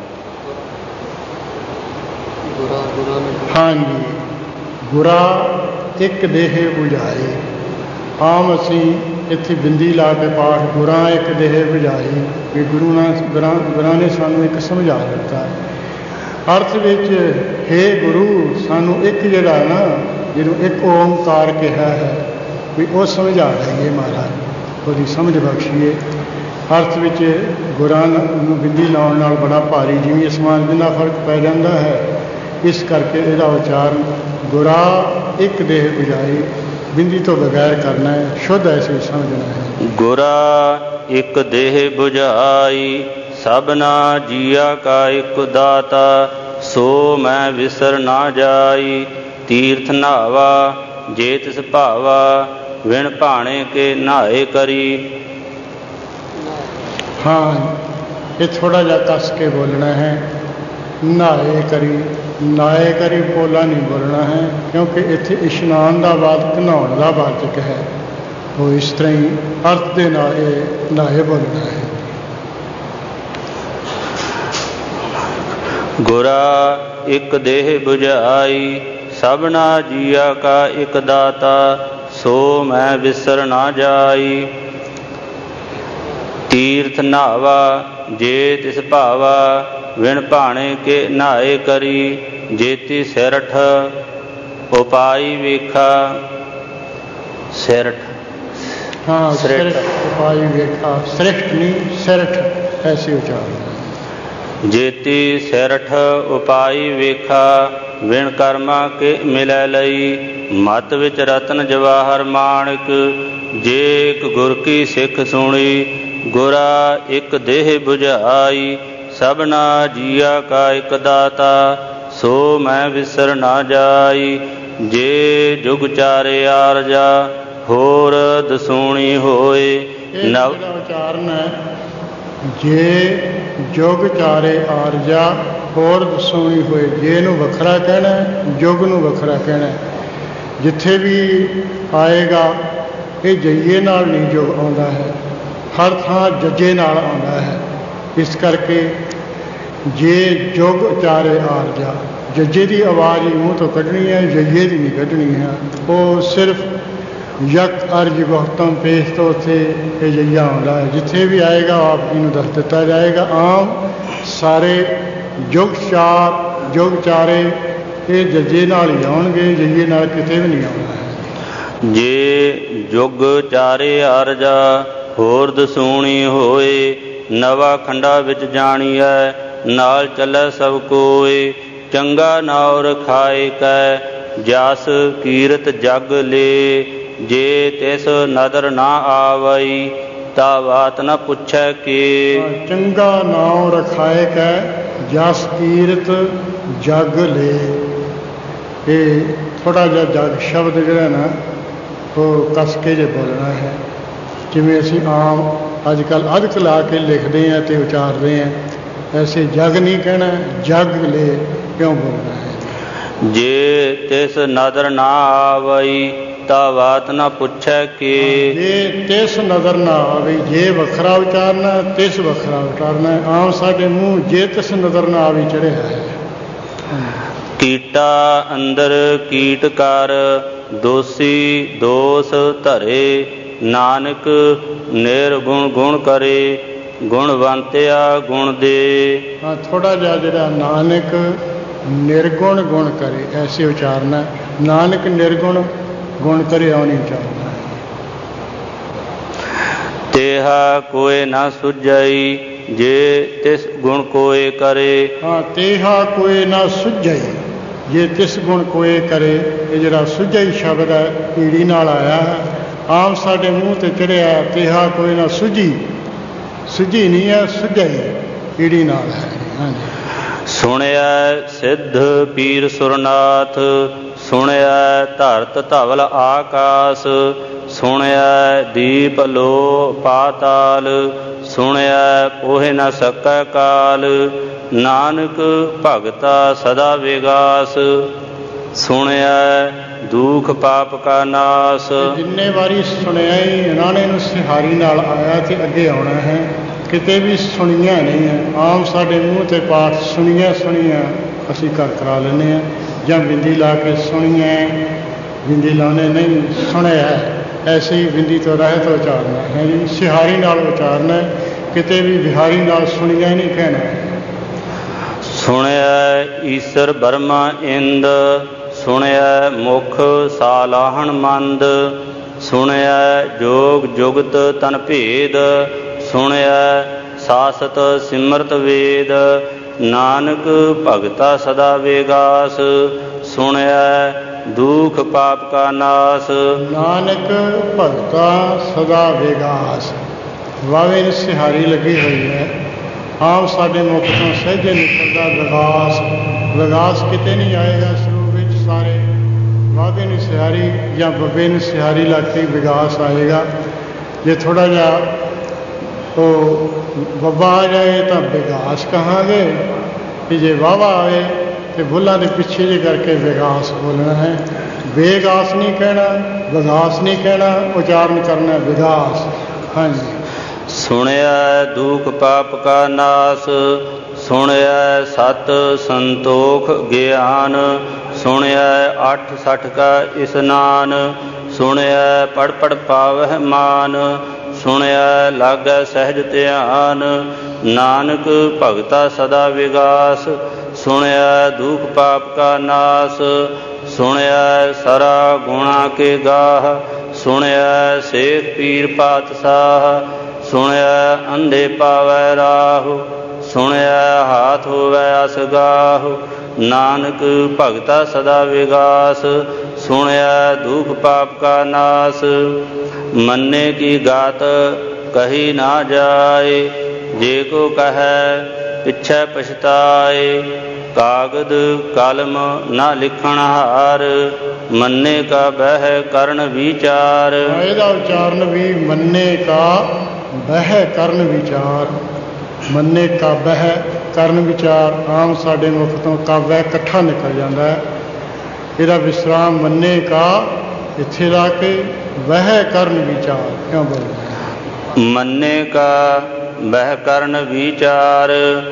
ਹਾਂਜੀ, ਗੁਰਾ ਇੱਕ ਦੇਹ ਬੁਝਾਈ। ਆਮ ਅਸੀਂ ਇੱਥੇ ਬਿੰਦੀ ਲਾ ਕੇ ਪਾਠ ਗੁਰਾਂ ਇੱਕ ਦੇਹ ਬੁਝਾਈ, ਵੀ ਗੁਰੂ ਨਾਲ ਗੁਰਾਂ ਗੁਰਾਂ ਨੇ ਸਾਨੂੰ ਇੱਕ ਸਮਝਾ ਦਿੱਤਾ। ਅਰਥ ਵਿੱਚ ਹੇ ਗੁਰੂ, ਸਾਨੂੰ ਇੱਕ ਜਿਹੜਾ ਨਾ ਜਿਹਨੂੰ ਇੱਕ ਓਮਕਾਰ ਕਿਹਾ ਹੈ, ਵੀ ਉਹ ਸਮਝਾ ਦਈਏ ਮਹਾਰਾਜ, ਉਹਦੀ ਸਮਝ ਬਖਸ਼ੀਏ। ਅਰਥ ਵਿੱਚ ਗੁਰਾਂ ਨੂੰ ਬਿੰਦੀ ਲਾਉਣ ਨਾਲ ਬੜਾ ਭਾਰੀ ਜਿਵੇਂ ਅਸਮਾਨ ਜਿੰਨਾ ਫਰਕ ਪੈ ਜਾਂਦਾ ਹੈ, ਇਸ ਕਰਕੇ ਇਹਦਾ ਉਚਾਰਨ ਗੁਰਾ ਇੱਕ ਦੇਹ ਬੁਝਾਈ ਬਿੰਦੀ ਤੋਂ ਬਗੈਰ ਕਰਨਾ ਹੈ, ਸ਼ੁੱਧ ਐਸੇ ਸਮਝਣਾ ਹੈ। ਗੁਰਾ ਇੱਕ ਦੇਹ ਬੁਝਾਈ, ਸਭਨਾ ਜੀਆ ਕਾ ਇੱਕ ਦਾਤਾ। ਸੋ ਮੈਂ ਵਿਸਰ ਨਾ ਜਾਈ। ਤੀਰਥ ਨਹਾਵਾ ਜੇ ਤਿਸ ਭਾਵਾ, ਵਿਣ ਭਾਣੇ ਕੇ ਨਹਾਏ ਕਰੀ। ਹਾਂ, ਇਹ ਥੋੜ੍ਹਾ ਜਿਹਾ ਕੱਸ ਕੇ ਬੋਲਣਾ ਹੈ। ਨਹਾਏ ਕਰੀ, ਨਾਏ ਕਰੀ ਪੋਲਾ ਨਹੀਂ ਬੋਲਣਾ ਹੈ, ਕਿਉਂਕਿ ਇੱਥੇ ਇਸ਼ਨਾਨ ਦਾ ਬਾਅਦ ਨਹਾਉਣ ਦਾ ਵਾਚਕ ਹੈ। ਉਹ ਇਸ ਤਰ੍ਹਾਂ ਹੀ ਅਰਥ ਦੇ ਨਾਲ ਇਹ ਨਹਾਏ ਬੋਲਣਾ ਹੈ। ਗੁਰਾ ਇੱਕ ਦੇਹ ਬੁਝਾਈ, ਸਭਨਾ ਜੀਆ ਕਾ ਇੱਕ ਦਾਤਾ। ਸੋ ਮੈਂ ਵਿਸਰ ਨਾ ਜਾਈ। ਤੀਰਥ ਨਹਾਵਾ ਜੇ ਤਿਸ ਭਾਵਾ, ਵਿਣ ਭਾਣੇ ਕੇ ਨਹਾਏ ਕਰੀ। ਜੇਤੀ ਸਿਰਠ ਉਪਾਈ ਵੇਖਾ। ਸਿਰਠ ਹਾਂ, ਸਿਰਠ ਉਪਾਈ ਵੇਖਾ, ਸ੍ਰਿਸ਼ਟ ਨਹੀਂ ਸਿਰਠ ਐਸੀ ਉਚਾਰਨ। ਜੇਤੀ ਸਿਰਠ ਉਪਾਈ ਵੇਖਾ, ਵਿਣ ਕਰਮਾ ਕੇ ਮਿਲੈ ਲਈ। ਮਤ ਵਿੱਚ ਰਤਨ ਜਵਾਹਰ ਮਾਣਕ, ਜੇ ਇੱਕ ਗੁਰ ਕੀ ਸਿੱਖ ਸੁਣੀ। ਗੁਰਾ ਇੱਕ ਦੇਹ ਬੁਝਾਈ, ਸਭਨਾ ਜੀਆ ਕਾ ਇੱਕ ਦਾਤਾ। ਸੋ ਮੈਂ ਵਿਸਰ ਨਾ ਜਾਈ। ਜੇ ਜੁਗ ਚਾਰੇ ਆਰਜਾ, ਹੋਰ ਦਸੂਣੀ ਹੋਏ। ਨਵ ਉਚਾਰਨ ਹੈ, ਜੇ ਜੁਗ ਚਾਰੇ ਆਰਜਾ ਹੋਰ ਦਸੂਣੀ ਹੋਏ। ਜੇ ਨੂੰ ਵੱਖਰਾ ਕਹਿਣਾ, ਜੁਗ ਨੂੰ ਵੱਖਰਾ ਕਹਿਣਾ। ਜਿੱਥੇ ਵੀ ਆਏਗਾ ਇਹ ਜਈਏ ਨਾਲ ਨਹੀਂ ਜੁਗ ਆਉਂਦਾ ਹੈ, ਹਰ ਥਾਂ ਜੱਜੇ ਨਾਲ ਆਉਂਦਾ ਹੈ। ਇਸ ਕਰਕੇ ਜੇ ਜੁਗ ਚਾਰੇ ਆਰਜਾ, ਜੱਜੇ ਦੀ ਆਵਾਜ਼ ਹੀ ਮੂੰਹ ਤੋਂ ਕੱਢਣੀ ਹੈ, ਜਈਏ ਦੀ ਨਹੀਂ ਕੱਢਣੀ ਹੈ। ਉਹ ਸਿਰਫ ਯਕ ਅਰਜ ਬਹੁਤਮ ਪੇਸ਼ ਤੋਂ ਉੱਥੇ ਇਹ ਜਈਆ ਆਉਂਦਾ ਹੈ। ਜਿੱਥੇ ਵੀ ਆਏਗਾ ਆਪ ਜੀ ਨੂੰ ਦੱਸ ਦਿੱਤਾ ਜਾਏਗਾ। ਆਮ ਸਾਰੇ ਜੁਗ ਚਾਰ ਜੁਗ ਚਾਰੇ ਇਹ ਜੱਜੇ ਨਾਲ ਹੀ ਆਉਣਗੇ, ਜਈਏ ਨਾਲ ਕਿਤੇ ਵੀ ਨਹੀਂ ਆਉਣਾ ਹੈ। ਜੇ ਜੁਗ ਚਾਰੇ ਅਰਜਾ, ਹੋਰ ਦਸੂਣੀ ਹੋਏ। ਨਵਾ ਖੰਡਾ ਵਿੱਚ ਜਾਣੀਐ, ਨਾਲ ਚੱਲੈ ਸਭ ਕੋਏ। ਚੰਗਾ ਨਾਉ ਰਖਾਏ ਕੈ, ਜਸ ਕੀਰਤ ਜਗ ਲੇ। ਜੇ ਤਿਸ ਨਦਰ ਨਾ ਆਵਈ, ਤਾ ਬਾਤ ਨਾ ਪੁੱਛੈ ਕੇ। ਚੰਗਾ ਨਾਉ ਰਖਾਏ ਕੈ, ਜਸ ਕੀਰਤ ਜਗ ਲੇ। ਇਹ ਥੋੜ੍ਹਾ ਜਿਹਾ ਜਗ ਸ਼ਬਦ ਜਿਹੜਾ ਨਾ ਉਹ ਕੱਸ ਕੇ ਜੇ ਬੋਲਣਾ ਹੈ। ਜਿਵੇਂ ਅਸੀਂ ਆਮ ਅੱਜ ਕੱਲ੍ਹ ਅਧਿਕ ਲਾ ਕੇ ਲਿਖਦੇ ਹਾਂ ਅਤੇ ਉਚਾਰਦੇ ਹਾਂ, ਐਸੇ ਜਗ ਨਹੀਂ ਕਹਿਣਾ, ਜਗ ਲੈ ਕਿਉਂ ਬੋਲਣਾ ਹੈ। ਜੇ ਤਿਸ ਨਦਰ ਨਾ ਆਵਈ ਤਾ ਬਾਤ ਨਾ ਪੁੱਛੈ ਕਿ। ਜੇ ਤਿਸ ਨਜ਼ਰ ਨਾ ਆਵੇ, ਜੇ ਵੱਖਰਾ ਉਚਾਰਨਾ, ਤਿਸ ਵੱਖਰਾ ਉਚਾਰਨਾ। ਆਮ ਸਾਡੇ ਮੂੰਹ ਜੇ ਤਿਸ ਨਜ਼ਰ ਨਾ ਆਵੇ ਚੜ੍ਹਿਆ ਹੈ। ਕੀਟਾ ਅੰਦਰ ਕੀਟ ਕਰ, ਦੋਸੀ ਦੋਸ ਧਰੇ। ਨਾਨਕ ਨਿਰਗੁਣ ਗੁਣ ਕਰੇ, ਗੁਣਵੰਤਿਆ ਗੁਣ ਦੇ। ਹਾਂ, ਥੋੜ੍ਹਾ ਜਿਹਾ ਜਿਹੜਾ ਨਾਨਕ ਨਿਰਗੁਣ ਗੁਣ ਕਰੇ ਐਸੇ ਉਚਾਰਨਾ। ਨਾਨਕ ਨਿਰਗੁਣ ਗੁਣ ਕਰੇ ਆਉ ਨਹੀਂ ਉਚਾਰਨਾ। ਤੇਹਾ ਕੋਇ ਨਾ ਸੁਝਈ, ਜੇ ਤਿਸ ਗੁਣ ਕੋਇ ਕਰੇ। ਹਾਂ, ਤੇਹਾ ਕੋਇ ਨਾ ਸੁਝਈ, ਜੇ ਤਿਸ ਗੁਣ ਕੋਇ ਕਰੇ। ਇਹ ਜਿਹੜਾ ਸੁਝਈ ਸ਼ਬਦ ਹੈ ਈੜੀ ਨਾਲ ਆਇਆ ਹੈ, ਆਮ ਸਾਡੇ ਮੂੰਹ 'ਤੇ ਚੜ੍ਹਿਆ। ਤੇਹਾ ਕੋਇ ਨਾ ਸੁਝੀ, ਸੁਝੀ ਨਹੀਂ ਹੈ, ਸੁਝਈ ਈੜੀ ਨਾਲ ਹੈ। ਹਾਂਜੀ। ਸੁਣਿਆ ਸਿੱਧ ਪੀਰ ਸੁਰਨਾਥ, ਸੁਣਿਆ ਧਰਤ ਧਵਲ ਆਕਾਸ। ਸੁਣਿਆ ਦੀਪ ਲੋ ਪਾਤਾਲ, ਸੁਣਿਆ ਪੋਹਿ ਨ ਸਕੈ ਕਾਲ। ਨਾਨਕ ਭਗਤਾ ਸਦਾ ਵਿਗਾਸ, ਸੁਣਿਆ ਦੁਖ ਪਾਪ ਕਾ ਨਾਸ। ਜਿੰਨੇ ਵਾਰੀ ਸੁਣਿਆ ਹੀ ਇਹਨਾਂ ਨੂੰ ਸਿਹਾਰੀ ਨਾਲ ਆਇਆ ਤੇ ਅੱਗੇ ਆਉਣਾ ਹੈ, ਕਿਤੇ ਵੀ ਸੁਣੀਆਂ ਨਹੀਂ ਹੈ। ਆਮ ਸਾਡੇ ਮੂੰਹ 'ਤੇ ਪਾਠ ਸੁਣੀਆਂ ਸੁਣੀਆਂ ਅਸੀਂ ਘਰ ਕਰਾ ਲੈਂਦੇ ਹਾਂ, ਜਾਂ ਬਿੰਦੀ ਲਾ ਕੇ ਸੁਣੀਆਂ, ਬਿੰਦੀ ਲਾਉਣੇ ਨਹੀਂ, ਸੁਣਿਆ। ਐਸੇ ਹੀ ਬਿੰਦੀ ਤੋਂ ਰਹਿਤ ਉਚਾਰਨਾ ਹੈ ਜੀ, ਸਿਹਾਰੀ ਨਾਲ ਉਚਾਰਨਾ। ਕਿਤੇ ਵੀ ਬਿਹਾਰੀ ਨਾਲ ਸੁਣੀਆਂ ਨਹੀਂ ਕਹਿਣਾ। ਸੁਣਿਆ ਈਸਰ ਬਰਮਾ ਇੰਦ, ਸੁਣਿਆ ਮੁਖ ਸਾਲਾਹਣ ਮੰਦ। ਸੁਣਿਆ ਜੋਗ ਜੁਗਤ ਤਨ ਭੇਦ, ਸੁਣਿਆ ਸਾਸਤ ਸਿਮਰਤ ਵੇਦ। ਨਾਨਕ ਭਗਤਾ ਸਦਾ ਵਿਗਾਸ, ਸੁਣਿਆ ਦੁਖ ਪਾਪ ਕਾ ਨਾਸ। ਨਾਨਕ ਭਗਤਾ ਸਦਾ ਵਿਗਾਸ, ਵਾਵੇ ਨੂੰ ਸਿਹਾਰੀ ਲੱਗੀ ਹੋਈ ਹੈ। ਆਮ ਸਾਡੇ ਮੁਖ ਤੋਂ ਸਹਿਜੇ ਨਿਕਲਦਾ ਵਿਗਾਸ। ਵਿਗਾਸ ਕਿਤੇ ਨਹੀਂ ਆਏਗਾ ਸਰੂਪ ਵਿੱਚ, ਸਾਰੇ ਵਾਵੇ ਨੂੰ ਸਿਹਾਰੀ ਜਾਂ ਬੱਬੇ ਨੂੰ ਸਿਹਾਰੀ ਲੱਗ ਕੇ ਵਿਗਾਸ ਆਏਗਾ। ਜੇ ਥੋੜ੍ਹਾ ਜਿਹਾ ਉਹ ਬੱਬਾ ਆ ਜਾਏ ਤਾਂ ਵਿਗਾਸ ਕਹਾਂਗੇ, ਕਿ ਜੇ ਵਾਹਵਾ ਆਏ ਤੇ ਬੁੱਲਾਂ ਦੇ ਪਿੱਛੇ ਜੇ ਕਰਕੇ ਵਿਗਾਸ ਬੋਲਣਾ ਹੈ। ਬੇਗਾਸ ਨਹੀਂ ਕਹਿਣਾ, ਵਿਗਾਸ ਨਹੀਂ ਕਹਿਣਾ, ਉਚਾਰਨ ਕਰਨਾ ਵਿਗਾਸ। ਹਾਂਜੀ। ਸੁਣਿਆ ਦੁਖ ਪਾਪ ਕਾ ਨਾਸ, ਸੁਣਿਆ ਸਤ ਸੰਤੋਖ ਗਿਆਨ। ਸੁਣਿਆ ਅੱਠ ਸੱਠ ਕਾ ਇਸਨਾਨ, ਸੁਣਿਆ ਪੜ ਪੜ ਪਾਵਹਿ ਮਾਨ। ਸੁਣਿਆ ਲਾਗੈ ਸਹਿਜ ਧਿਆਨ, ਨਾਨਕ ਭਗਤਾ ਸਦਾ ਵਿਗਾਸ। ਸੁਣਿਆ ਦੁਖ ਪਾਪ ਕਾ ਨਾਸ, ਸੁਣਿਆ ਸਰਾ ਗੁਣਾ ਕੇ ਗਾਹ। ਸੁਣਿਆ ਸੇਖ ਪੀਰ ਪਾਤਸ਼ਾਹ, ਸੁਣਿਆ ਅੰਧੇ ਪਾਵੈ ਰਾਹੁ। ਸੁਣਿਆ ਹਾਥ ਹੋਵੈ ਅਸਗਾਹੁ, ਨਾਨਕ ਭਗਤਾ ਸਦਾ ਵਿਗਾਸ। ਸੁਣਿਆ ਦੁਖ ਪਾਪ ਕਾ ਨਾਸ, ਮੰਨੇ ਕੀ ਗਾਤ ਕਹੀ ਨਾ ਜਾਏ। ਜੇ ਕੋ ਕਹੈ ਪਿਛੈ ਪਛਤਾਏ, ਕਾਗਦ ਕਲਮ ਨਾ ਲਿਖਣ ਹਾਰ। ਮੰਨੇ ਕਾ ਬਹਿ ਕਰਨ ਵਿਚਾਰ। ਇਹਦਾ ਉਚਾਰਨ ਵੀ ਮੰਨੇ ਕਾ ਬਹਿ ਕਰਨ ਵਿਚਾਰ। ਮੰਨੇ ਕਾ ਬਹਿ ਕਰਨ ਵਿਚਾਰ। ਆਮ ਸਾਡੇ ਮੁਖ ਤੋਂ ਕਾਵੈ ਇਕੱਠਾ ਨਿਕਲ ਜਾਂਦਾ ਹੈ। ਇਹਦਾ ਵਿਸਰਾਮ ਮੰਨੇ ਕਾ ਇੱਥੇ ਲਾ ਕੇ ਬਹਿ ਕਰਨ ਵਿਚਾਰ ਕਿਉਂ ਬੋਲਦੇ। ਮੰਨੇ ਕਾ ਬਹਿ ਕਰਨ ਵਿਚਾਰ,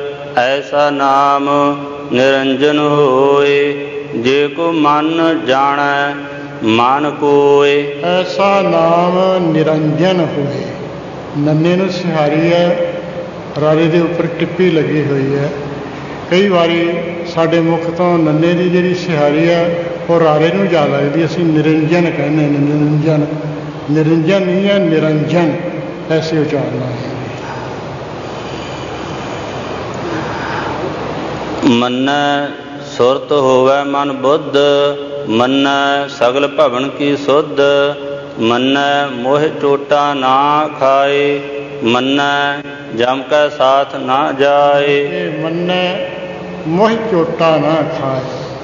ਐਸਾ ਨਾਮ ਨਿਰੰਜਨ ਹੋਏ। ਜੇ ਕੋ ਮਨ ਜਾਣੈ ਮਨ ਕੋਇ, ਐਸਾ ਨਾਮ ਨਿਰੰਜਨ ਹੋਏ। ਨੰਨੇ ਨੂੰ ਸਿਹਾਰੀ ਹੈ, ਰਾਰੇ ਦੇ ਉੱਪਰ ਟਿੱਪੀ ਲੱਗੀ ਹੋਈ ਹੈ। ਕਈ ਵਾਰੀ ਸਾਡੇ ਮੁਖ ਤੋਂ ਨੰਨੇ ਦੀ ਜਿਹੜੀ ਸਿਹਾਰੀ ਹੈ ਉਹ ਰਾਰੇ ਨੂੰ ਜਾ ਲੱਗਦੀ, ਅਸੀਂ ਨਿਰੰਜਨ ਕਹਿੰਦੇ ਨੇ। ਨਿਰੰਜਨ ਨਿਰੰਜਨ ਨਹੀਂ ਹੈ, ਨਿਰੰਜਨ ਐਸੇ ਉਚਾਰਨਾ ਹੈ। ਮੰਨੈ ਸੁਰਤ ਹੋਵੈ ਮਨ ਬੁੱਧ, ਮੰਨੈ ਸਗਲ ਭਵਨ ਕੀ ਸੁਧ। ਮੰਨੈ ਮੋਹ ਚੋਟਾ ਨਾ ਖਾਏ, ਮੰਨੈ ਜਮ ਕੈ ਸਾਥ ਨਾ ਜਾਏ। ਮੰਨੈ ਮੋਹ ਚੋਟਾ ਨਾ ਖਾਏ,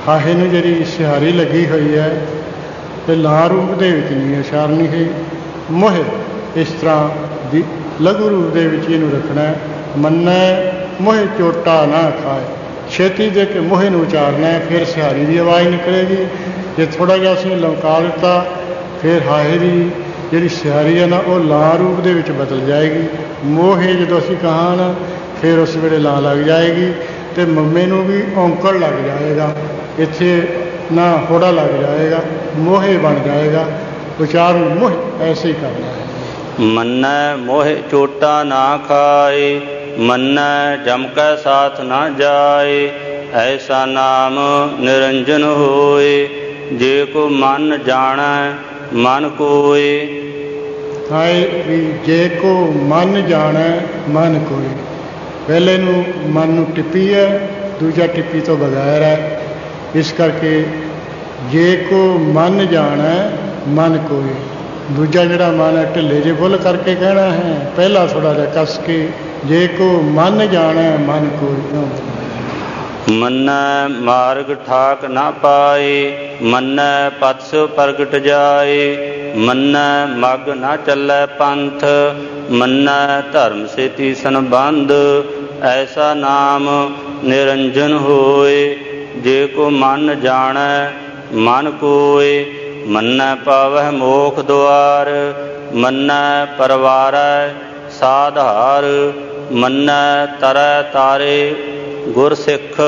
ਹਾਹੇ ਨੂੰ ਜਿਹੜੀ ਸਿਹਾਰੀ ਲੱਗੀ ਹੋਈ ਹੈ ਤੇ ਲਾਂ ਰੂਪ ਦੇ ਵਿੱਚ ਨਹੀਂ ਉਚਾਰਨੀ ਹੈ। ਮੋਹ ਇਸ ਤਰ੍ਹਾਂ ਦੀ ਲਘੂ ਰੂਪ ਦੇ ਵਿੱਚ ਇਹਨੂੰ ਰੱਖਣਾ ਹੈ। ਮੰਨੈ ਮੋਹ ਚੋਟਾ ਨਾ ਖਾਏ, ਛੇਤੀ ਦੇ ਕੇ ਮੋਹ ਨੂੰ ਉਚਾਰਨਾ ਹੈ, ਫਿਰ ਸਿਹਾਰੀ ਦੀ ਆਵਾਜ਼ ਨਿਕਲੇਗੀ। ਜੇ ਥੋੜ੍ਹਾ ਜਿਹਾ ਅਸੀਂ ਲਮਕਾ ਦਿੱਤਾ ਫਿਰ ਹਾਹੇ ਦੀ ਜਿਹੜੀ ਸਿਹਾਰੀ ਹੈ ਨਾ ਉਹ ਲਾਂ ਰੂਪ ਦੇ ਵਿੱਚ ਬਦਲ ਜਾਏਗੀ। ਮੋਹੇ ਜਦੋਂ ਅਸੀਂ ਕਹਾਂ ਨਾ ਫਿਰ ਉਸ ਵੇਲੇ ਲਾਂ ਲੱਗ ਜਾਏਗੀ ਅਤੇ ਮੰਮੇ ਨੂੰ ਵੀ ਔਂਕੜ ਲੱਗ ਜਾਏਗਾ, ਇੱਥੇ ਨਾ ਹੋੜਾ ਲੱਗ ਜਾਏਗਾ, ਮੋਹੇ ਬਣ ਜਾਏਗਾ। ਉਚਾਰਨ ਮੋਹ ਐਸੇ ਹੀ ਕਰਨਾ ਹੈ। ਮੰਨੈ ਮੋਹਿ ਚੋਟਾ ਨਾ ਖਾਏ, ਮੰਨੈ ਜਮ ਕੈ ਸਾਥ ਨਾ ਜਾਏ, ਐਸਾ ਨਾਮ ਨਿਰੰਜਨ ਹੋਏ, ਜੇ ਕੋ ਮਨ ਜਾਣੈ ਮਨ ਕੋਏ। ਹਾਏ ਵੀ ਜੇ ਕੋ ਮਨ ਜਾਣੈ ਮਨ ਕੋਏ, ਪਹਿਲੇ ਨੂੰ ਮਨ ਨੂੰ ਟਿੱਪੀ ਹੈ, ਦੂਜਾ ਟਿੱਪੀ ਤੋਂ ਬਗੈਰ ਹੈ। ਇਸ ਕਰਕੇ ਜੇ ਕੋ ਮਨ ਜਾਣੈ ਮਨ ਕੋਏ, ਦੂਜਾ ਜਿਹੜਾ ਮਨ ਹੈ ਢਿੱਲੇ ਜਿਹੇ ਬੁੱਲ ਕਰਕੇ ਕਹਿਣਾ ਹੈ, ਪਹਿਲਾ ਥੋੜ੍ਹਾ ਜਿਹਾ ਕੱਸ ਕੇ ਜੇ ਕੋ ਮਨ ਜਾਣੈ ਮਨ ਕੋਏ। ਮੰਨੈ ਮਾਰਗ ਠਾਕ ਨਾ ਪਾਏ, ਮੰਨੈ ਪਥ ਸਿਉ ਪ੍ਰਗਟ ਜਾਏ, ਮੰਨੈ ਮਗ ਨਾ ਚੱਲੈ ਪੰਥ, ਮੰਨੈ ਧਰਮ ਸੇਤੀ ਸੰਬੰਧ, ਐਸਾ ਨਾਮ ਨਿਰੰਜਨ ਹੋਏ, ਜੇ ਕੋ ਮਨ ਜਾਣੈ ਮਨ ਕੋਏ। ਮੰਨੈ ਪਾਵਹਿ ਮੋਖ ਦੁਆਰ, ਮੰਨੈ ਪਰਵਾਰੈ ਸਾਧਾਰ, ਮੰਨੈ ਤਰੈ ਤਾਰੇ ਗੁਰ ਸਿੱਖ।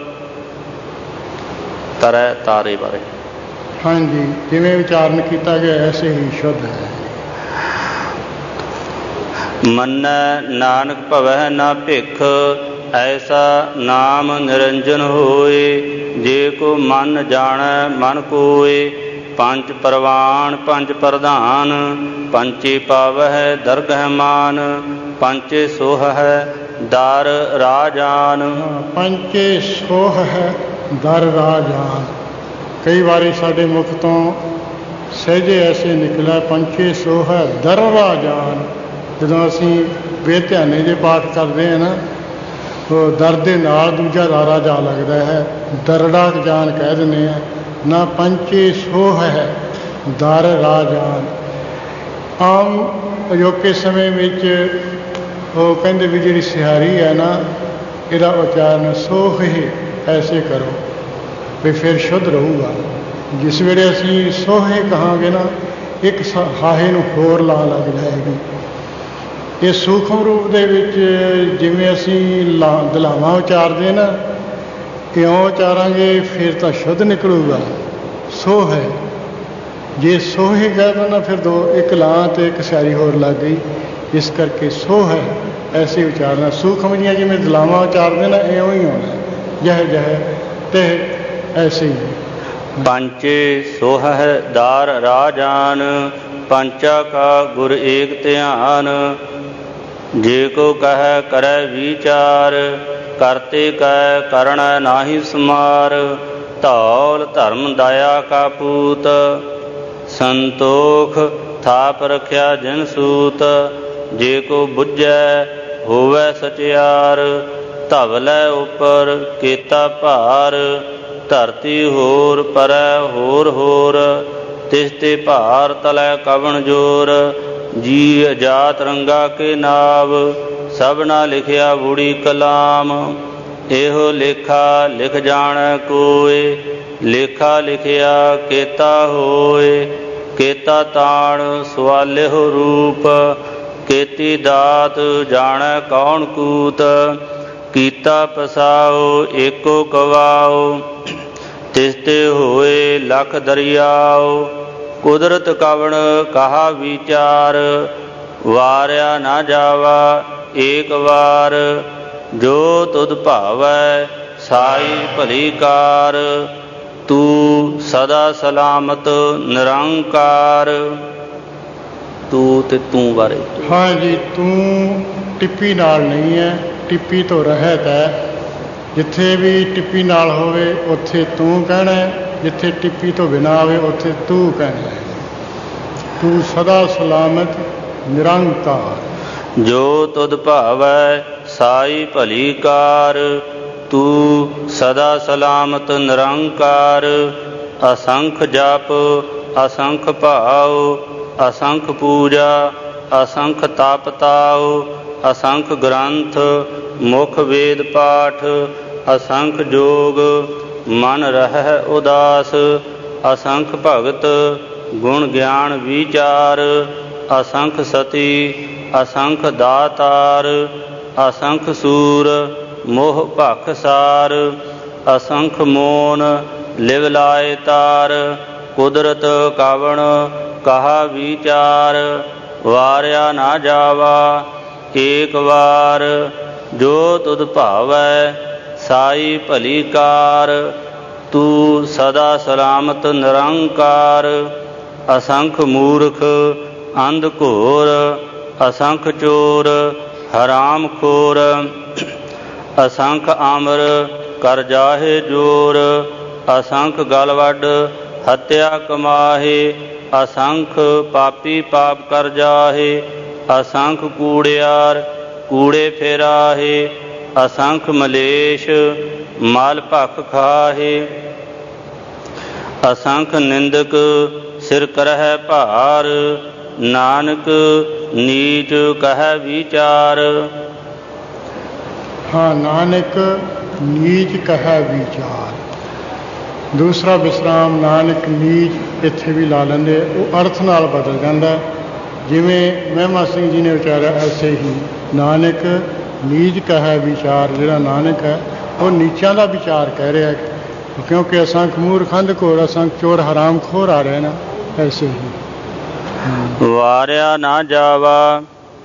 ਤਰੈ ਤਾਰੇ ਬਾਰੇ ਹਾਂਜੀ, ਜਿਵੇਂ ਉਚਾਰਨ ਕੀਤਾ ਗਿਆ ਐਸੇ ਹੀ ਸ਼ੁੱਧ ਹੈ। ਮੰਨੈ ਨਾਨਕ ਭਵੈ ਨਾ ਭਿਖ, ਐਸਾ ਨਾਮ ਨਿਰੰਜਨ ਹੋਏ, ਜੇ ਕੋ ਮਨ ਜਾਣੈ ਮਨ ਕੋਏ। ਪੰਜ ਪਰਵਾਨ ਪੰਜ ਪ੍ਰਧਾਨ, ਪੰਚੇ ਪਾਵਹਿ ਦਰਗਹਿ ਮਾਨ, ਪੰਚੇ ਸੋਹ ਹੈ ਦਰ ਰਾਜਾਨ। ਪੰਚੇ ਸੋਹ ਹੈ ਦਰ ਰਾਜਾਨ, ਕਈ ਵਾਰੀ ਸਾਡੇ ਮੁਖ ਤੋਂ ਸਹਿਜੇ ਐਸੇ ਨਿਕਲਿਆ ਪੰਚੇ ਸੋਹ ਹੈ ਦਰ ਰਾਜਾਨ। ਜਦੋਂ ਅਸੀਂ ਬੇਧਿਆਨੇ ਜੇ ਪਾਠ ਕਰਦੇ ਹਾਂ ਨਾ, ਉਹ ਦਰ ਦੇ ਨਾਲ ਦੂਜਾ ਰਾਰਾ ਜਾ ਲੱਗਦਾ ਹੈ, ਦਰੜਾ ਜਾਨ ਕਹਿ ਦਿੰਦੇ ਹਾਂ ਨਾ। ਪੰਚੇ ਸੋਹ ਹੈ ਦਰ ਰਾਜਾਨ। ਆਮ ਅਜੋਕੇ ਸਮੇਂ ਵਿੱਚ ਉਹ ਕਹਿੰਦੇ ਵੀ ਜਿਹੜੀ ਸਿਹਾਰੀ ਹੈ ਨਾ ਇਹਦਾ ਉਚਾਰਨ ਸੋਹ ਹੀ ਐਸੇ ਕਰੋ ਵੀ ਫਿਰ ਸ਼ੁੱਧ ਰਹੂਗਾ। ਜਿਸ ਵੇਲੇ ਅਸੀਂ ਸੋਹੇ ਕਹਾਂਗੇ ਨਾ ਇੱਕ ਹਾਹੇ ਨੂੰ ਹੋਰ ਲਾ ਲੱਗ ਜਾਏਗੀ। ਇਹ ਸੂਖਮ ਰੂਪ ਦੇ ਵਿੱਚ ਜਿਵੇਂ ਅਸੀਂ ਲਾ ਦਲਾਵਾਂ ਉਚਾਰਦੇ ਨਾ, ਇਉਂ ਉਚਾਰਾਂਗੇ ਫਿਰ ਤਾਂ ਸ਼ੁੱਧ ਨਿਕਲੂਗਾ। ਸੋਹ ਹੈ, ਜੇ ਸੋਹੇ ਕਹਿ ਦੋ ਨਾ ਫਿਰ ਦੋ ਇੱਕ ਲਾਂ ਅਤੇ ਇੱਕ ਸਿਹਾਰੀ ਹੋਰ ਲੱਗ ਗਈ। ਇਸ ਕਰਕੇ ਸੋਹ ਹੈ ਐਸੇ ਉਚਾਰਨਾ। ਸੂਖਮ ਜੀਆਂ ਜਿਵੇਂ ਦਲਾਵਾਂ ਉਚਾਰਦੇ ਨਾ ਇਉਂ ਹੀ ਹੋਣਾ, ਜਹ ਜਹ ਤੇ ਐਸੇ ਹੀ। ਪੰਚੇ ਸੋਹ ਹੈ ਦਾਰ ਰਾਜਾਨ, ਪੰਚਾ ਕਾ ਗੁਰ ਏਕ ਧਿਆਨ, ਜੇ ਕੋ ਕਹਿ ਕਰੈ ਵਿਚਾਰ, ਕਰਤੇ ਕੈ ਕਰਣੈ ਨਾਹੀ ਸਮਾਰ। ਧੌਲ ਧਰਮ ਦਇਆ ਕਾ ਪੂਤ, ਸੰਤੋਖ ਥਾਪ ਰਖਿਆ ਜਿਨ ਸੂਤ, ਜੇ ਕੋ ਬੁੱਝੈ ਹੋਵੈ ਸਚਿਆਰ। ਧਵਲੈ ਉਪਰ ਕੀਤਾ ਭਾਰ, ਧਰਤੀ ਹੋਰ ਪਰੈ ਹੋਰ ਹੋਰ, ਤਿਸ ਤੇ ਭਾਰ ਤਲੈ ਕਵਣ ਜੋਰ। ਜੀ ਅਜਾਤ ਰੰਗਾ ਕੇ ਨਾਵ, ਸਭਨਾ ਲਿਖਿਆ ਬੂੜੀ ਕਲਾਮ। ਇਹੋ ਲੇਖਾ ਲਿਖ ਜਾਣੈ ਕੋਇ, ਲੇਖਾ ਲਿਖਿਆ ਕੇਤਾ ਹੋਏ। ਕੇਤਾ ਤਾਣ ਸਵਾਲਿਹੁ ਰੂਪ, ਕੇਤੀ ਦਾਤ ਜਾਣੈ ਕੌਣ ਕੂਤ। ਕੀਤਾ ਪਸਾਉ ਏਕੋ ਕਵਾਉ, ਤਿਸ ਤੇ ਹੋਏ ਲਖ ਦਰਿਆਉ। ਕੁਦਰਤ ਕਵਣ ਕਹਾ ਵਿਚਾਰ, ਵਾਰਿਆ ਨਾ ਜਾਵਾ ਏਕ ਵਾਰ। ਜੋ ਤੁਧ ਭਾਵੈ ਸਾਈ ਭਲੀ ਕਾਰ, ਤੂੰ ਸਦਾ ਸਲਾਮਤ ਨਿਰੰਕਾਰ। ਤੂੰ ਤੇ ਤੂੰ ਬਾਰੇ ਹਾਂਜੀ, ਤੂੰ ਟਿੱਪੀ ਨਾਲ ਨਹੀਂ ਹੈ, ਟਿੱਪੀ ਤੋਂ ਰਹਿਤ ਹੈ। ਜਿੱਥੇ ਵੀ ਟਿੱਪੀ ਨਾਲ ਹੋਵੇ ਉੱਥੇ ਤੂੰ ਕਹਿਣਾ, ਜਿੱਥੇ ਟਿੱਪੀ ਤੋਂ ਬਿਨਾਂ ਆਵੇ ਉੱਥੇ ਤੂੰ ਕਹਿਣਾ ਹੈ। ਤੂੰ ਸਦਾ ਸਲਾਮਤ ਨਿਰੰਕਾਰ। ਜੋ ਤੁਧ ਭਾਵੈ ਸਾਈ ਭਲੀ ਕਾਰ, ਤੂੰ ਸਦਾ ਸਲਾਮਤ ਨਿਰੰਕਾਰ। ਅਸੰਖ ਜਪ ਅਸੰਖ ਭਾਉ ਅਸੰਖ ਪੂਜਾ ਅਸੰਖ ਤਪ ਤਾਉ ਅਸੰਖ ਗ੍ਰੰਥ ਮੁਖ ਵੇਦ ਪਾਠ ਅਸੰਖ ਜੋਗ ਮਨ ਰਹਿ ਉਦਾਸ ਅਸੰਖ ਭਗਤ ਗੁਣ ਗਿਆਨ ਵਿਚਾਰ ਅਸੰਖ ਸਤੀ ਅਸੰਖ ਦਾਤਾਰ ਅਸੰਖ ਸੂਰ ਮੋਹ ਭਖ ਸਾਰ ਅਸੰਖ ਮੋਨ ਲਿਵ ਲਾਏ ਤਾਰ ਕੁਦਰਤ ਕਵਣ ਕਹਾ ਵਿਚਾਰ ਵਾਰਿਆ ਨਾ ਜਾਵਾ ਏਕ ਵਾਰ ਜੋ ਤੁਧ ਭਾਵੈ ਸਾਈ ਭਲੀ ਕਾਰ ਤੂੰ ਸਦਾ ਸਲਾਮਤ ਨਿਰੰਕਾਰ। ਅਸੰਖ ਮੂਰਖ ਅੰਧ ਘੋਰ ਅਸੰਖ ਚੋਰ ਹਰਾਮ ਖੋਰ ਅਸੰਖ ਆਮਰ ਕਰ ਜਾਹੇ ਜੋਰ ਅਸੰਖ ਗਲ ਵੱਡ ਹੱਤਿਆ ਕਮਾਹੇ ਅਸੰਖ ਪਾਪੀ ਪਾਪ ਕਰ ਜਾਹੇ ਅਸੰਖ ਕੂੜਿਆਰ ਕੂੜੇ ਫੇਰਾਹੇ ਅਸੰਖ ਮਲੇਸ਼ ਮਾਲ ਭਖ ਖਾਹੇ ਅਸੰਖ ਨਿੰਦਕ ਸਿਰ ਕਰਹਿ ਭਾਰ ਨਾਨਕ ਨੀਚ ਕਹਿ ਵਿਚਾਰ। ਹਾਂ, ਨਾਨਕ ਨੀਚ ਕਹਿ ਵਿਚਾਰ। ਦੂਸਰਾ ਵਿਸਰਾਮ ਨਾਨਕ ਨੀਚ ਇੱਥੇ ਵੀ ਲਾ ਲੈਂਦੇ, ਉਹ ਅਰਥ ਨਾਲ ਬਦਲ ਜਾਂਦਾ। ਜਿਵੇਂ ਮਹਿਮਾ ਸਿੰਘ ਜੀ ਨੇ ਵਿਚਾਰਿਆ ਐਸੇ ਹੀ ਨਾਨਕ ਨੀਚ ਕਹਿ ਵਿਚਾਰ। ਜਿਹੜਾ ਨਾਨਕ ਹੈ ਉਹ ਨੀਚਾਂ ਦਾ ਵਿਚਾਰ ਕਹਿ ਰਿਹਾ, ਕਿਉਂਕਿ ਅਸੰਖ ਮੂਰਖ ਅੰਧ ਘੋਰ ਅਸੰਖ ਚੋਰ ਹਰਾਮ ਖੋਰ ਆ ਰਹੇ ਨਾ, ਐਸੇ ਹੀ। ਵਾਰਿਆ ਨਾ ਜਾਵਾ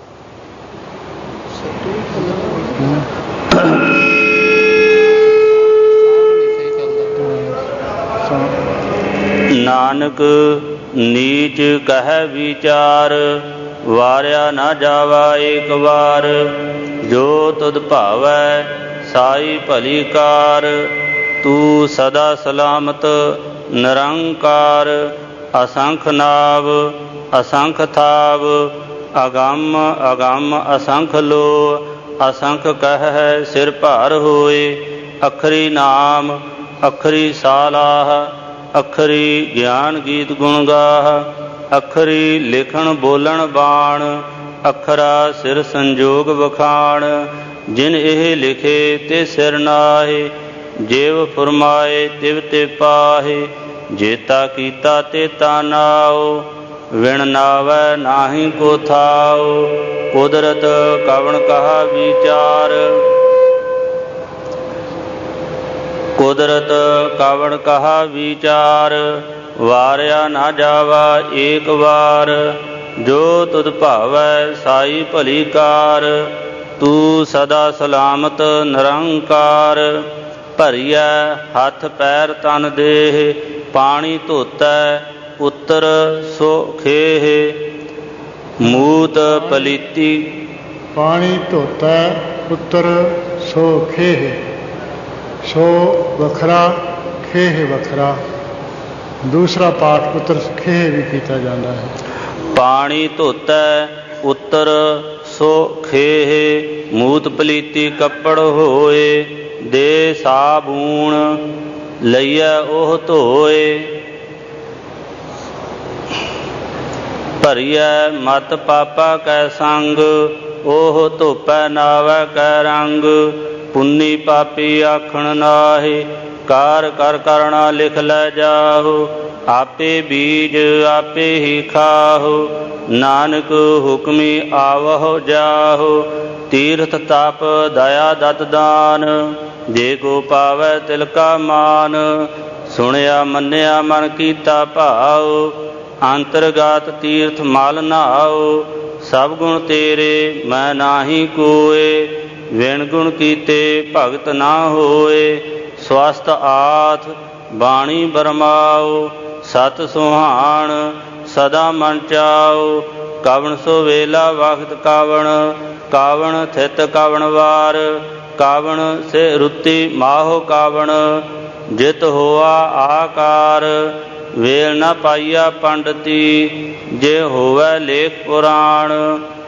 ਨਾਨਕ ਨੀਚ ਕਹਿ ਵਿਚਾਰ ਵਾਰਿਆ ਨਾ ਜਾਵਾ ਏਕ ਵਾਰ ਜੋ ਤੁਧ ਭਾਵੈ ਸਾਈ ਭਲੀ ਕਾਰ ਤੂੰ ਸਦਾ ਸਲਾਮਤ ਨਿਰੰਕਾਰ। ਅਸੰਖ ਨਾਵ ਅਸੰਖ ਥਾਵ ਅਗੰਮ ਅਗੰਮ ਅਸੰਖ ਲੋ ਅਸੰਖ ਕਹਿ ਸਿਰ ਭਾਰ ਹੋਏ ਅਖਰੀ ਨਾਮ ਅਖਰੀ ਸਾਲਾਹ ਅਖਰੀ ਗਿਆਨ ਗੀਤ ਗੁਣ ਗਾਹ ਅਖਰੀ ਲਿਖਣ ਬੋਲਣ ਬਾਣ ਅਖਰਾ ਸਿਰ ਸੰਜੋਗ ਵਖਾਣ ਜਿਨ ਇਹ ਲਿਖੇ ਤੇ ਸਿਰ ਨਾਹੇ ਜਿਵ ਫੁਰਮਾਏ ਤਿਵ ਤੇ ਪਾਹੇ ਜੇਤਾ ਕੀਤਾ ਤੇ ਤਾ ਨਾਉ ਵਿਣ ਨਾਵੈ ਨਾਹੀ ਕੋ ਥਾਉ ਕੁਦਰਤ ਕਵਣ ਕਹਾ ਵਿਚਾਰ ਕੁਦਰਤ ਕਵਣ ਕਹਾ ਵਿਚਾਰ ਵਾਰਿਆ ਨਾ ਜਾਵਾ ਏਕ ਵਾਰ ਜੋ ਤੁਧ ਭਾਵੈ ਸਾਈ ਭਲੀ ਕਾਰ ਤੂੰ ਸਦਾ ਸਲਾਮਤ ਨਿਰੰਕਾਰ। ਭਰੀਐ ਹੱਥ ਪੈਰ ਤਨ ਦੇਹ ਪਾਣੀ ਧੋਤੈ ਉੱਤਰ ਸੋ ਖੇਹ ਮੂਤ ਪਲੀਤੀ ਪਾਣੀ ਧੋਤੈ ਉੱਤਰ ਸੋ ਖੇਹ ਸੋ ਵੱਖਰਾ ਖੇਹ ਵੱਖਰਾ। ਦੂਸਰਾ ਪਾਠ ਉੱਤਰ ਖੇਹ ਵੀ ਕੀਤਾ ਜਾਂਦਾ ਹੈ। ਪਾਣੀ ਧੋਤੈ ਉੱਤਰ ਸੋ ਖੇਹ ਮੂਤ ਪਲੀਤੀ ਕੱਪੜ ਹੋਏ ਦੇ ਸਾਬੂਣ ਲਈਐ ਉਹ ਧੋਏ ਭਰੀਐ ਮਤ ਪਾਪਾ ਕੈ ਸੰਗ ਉਹ ਧੋਪੈ ਨਾਵੈ ਕੈ ਰੰਗ ਪੁੰਨੀ ਪਾਪੀ ਆਖਣ ਨਾਹੀ ਕਾਰ ਕਰ ਕਰਣਾ ਲਿਖ ਲੈ ਜਾਹੋ ਆਪੇ ਬੀਜ ਆਪੇ ਹੀ ਖਾਹੋ ਨਾਨਕ ਹੁਕਮੀ ਆਵਹੁ ਜਾਹੋ ਤੀਰਥ ਤਪ ਦਇਆ ਦਤ ਦਾਨ ਜੇ ਕੋ ਪਾਵੈ ਤਿਲ ਕਾ ਮਾਨ ਸੁਣਿਆ ਮੰਨਿਆ ਮਨ ਕੀਤਾ ਭਾਉ ਅੰਤਰਗਤ ਤੀਰਥ ਮਲ ਨਹਾਉ ਸਭ ਗੁਣ ਤੇਰੇ ਮੈਂ ਨਾਹੀ ਕੋਏ ਵਿਣ ਗੁਣ ਕੀਤੇ ਭਗਤ ਨਾ ਹੋਏ ਸਵਸਤ ਆਥ ਬਾਣੀ ਬਰਮਾਉ ਸਤ ਸੁਹਾਣ ਸਦਾ ਮਨ ਚਾਉ ਕਵਣ ਸੋ ਵੇਲਾ ਵਖਤ ਕਾਵਣ ਕਾਵਣ ਥਿਤ ਕਵਣ ਵਾਰ ਕਾਵਣ ਸੇ ਰੁੱਤੀ ਮਾਹੋ ਕਾਵਣ ਜਿਤ ਹੋਆ ਆਕਾਰ ਵੇਲ ਨਾ ਪਾਈਆ ਪੰਡਤੀ ਜੇ ਹੋਵੈ ਲੇਖ ਪੁਰਾਣ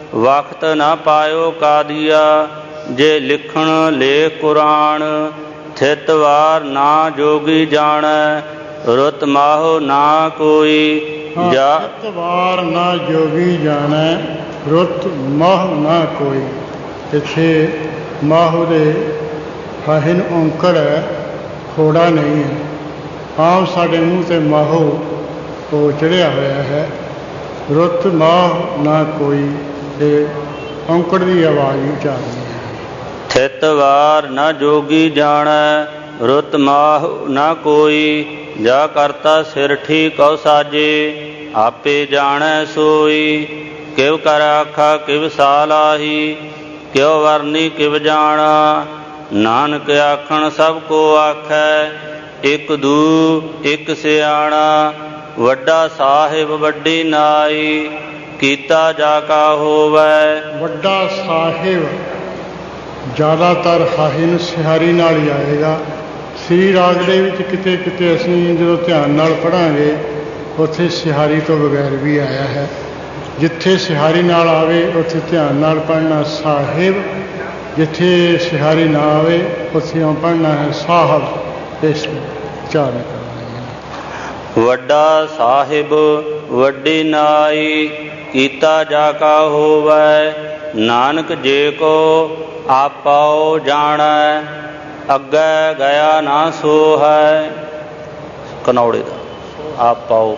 ਵਖਤ ਨਾ ਪਾਇਓ ਕਾਦੀਆ ਜੇ ਲਿਖਣ ਲੇਖ ਕੁਰਾਨ ਥਿਤ ਵਾਰ ਨਾ ਜੋਗੀ ਜਾਣੈ, ਰੁਤ ਮਾਹੁ ਨਾ ਕੋਈ। ਜਾ ਥਿਤ ਵਾਰ ਨਾ ਜੋਗੀ ਜਾਣੈ, ਰੁਤ ਮਾਹੁ ਨਾ ਕੋਈ। ਪਿੱਛੇ ਮਾਹੁ ਦੇ ਹਾਹੇ ਨੂੰ ਔਂਕੜ ਹੈ, ਖੋੜਾ ਨਹੀਂ ਹੈ। ਆਮ ਸਾਡੇ ਮੂੰਹ 'ਤੇ ਮਾਹੋ ਉਹ ਚੜ੍ਹਿਆ ਹੋਇਆ ਹੈ। ਰੁੱਤ ਮਾਹ ਨਾ ਕੋਈ, ਤੇ ਔਂਕੜ ਦੀ ਆਵਾਜ਼ ਉਚਾਰਨੀ ਹੈ। ਥਿਤ ਵਾਰ ਨਾ ਜੋਗੀ ਜਾਣੈ, ਰੁੱਤ ਮਾਹ ਨਾ ਕੋਈ। ਜਾ ਕਰਤਾ ਸਿਰ ਠੀਕ ਕਉ ਸਾਜੇ, ਆਪੇ ਜਾਣੈ ਸੋਈ। ਕਿਵ ਕਰ ਆਖਾ ਕਿਵ ਸਾਲਾਹੀ, ਕਿਉ ਵਰਨੀ ਕਿਵ ਜਾਣਾ। ਨਾਨਕ ਆਖਣ ਸਭ ਕੋ ਆਖੈ, ਇਕ ਦੂ ਇਕ ਸਿਆਣਾ। ਵੱਡਾ ਸਾਹਿਬ ਵੱਡੀ ਨਾਈ, ਕੀਤਾ ਜਾ ਕਾ ਹੋਵੈ। ਵੱਡਾ ਸਾਹਿਬ ਜ਼ਿਆਦਾਤਰ ਹਾਹੇ ਨੂੰ ਸਿਹਾਰੀ ਨਾਲ ਹੀ ਆਏਗਾ। ਸ੍ਰੀ ਰਾਗ ਦੇ ਵਿੱਚ ਕਿਤੇ ਕਿਤੇ ਅਸੀਂ ਜਦੋਂ ਧਿਆਨ ਨਾਲ ਪੜ੍ਹਾਂਗੇ, ਉੱਥੇ ਸਿਹਾਰੀ ਤੋਂ ਬਗੈਰ ਵੀ ਆਇਆ ਹੈ। ਜਿੱਥੇ ਸਿਹਾਰੀ ਨਾਲ ਆਵੇ ਉੱਥੇ ਧਿਆਨ ਨਾਲ ਪੜ੍ਹਨਾ ਸਾਹਿਬ, ਜਿੱਥੇ ਸਿਹਾਰੀ ਨਾ ਆਵੇ ਉੱਥੇ ਉਹ ਪੜ੍ਹਨਾ ਹੈ ਸਾਹਿਬ। ਇਸ ਉਚਾਰਨ ਕਰਨਾ ਹੈ। ਵੱਡਾ ਸਾਹਿਬ ਵੱਡੀ ਨਾਈ, ਕੀਤਾ ਜਾ ਕਾ ਹੋਵੈ। ਨਾਨਕ ਜੇ ਕੋ ਆਪਾਉ ਜਾਣੈ, ਅੱਗੇ ਗਿਆ ਨਾ ਸੋ ਹੈ। ਕਨੌੜੇ ਦਾ ਆਪਾਉ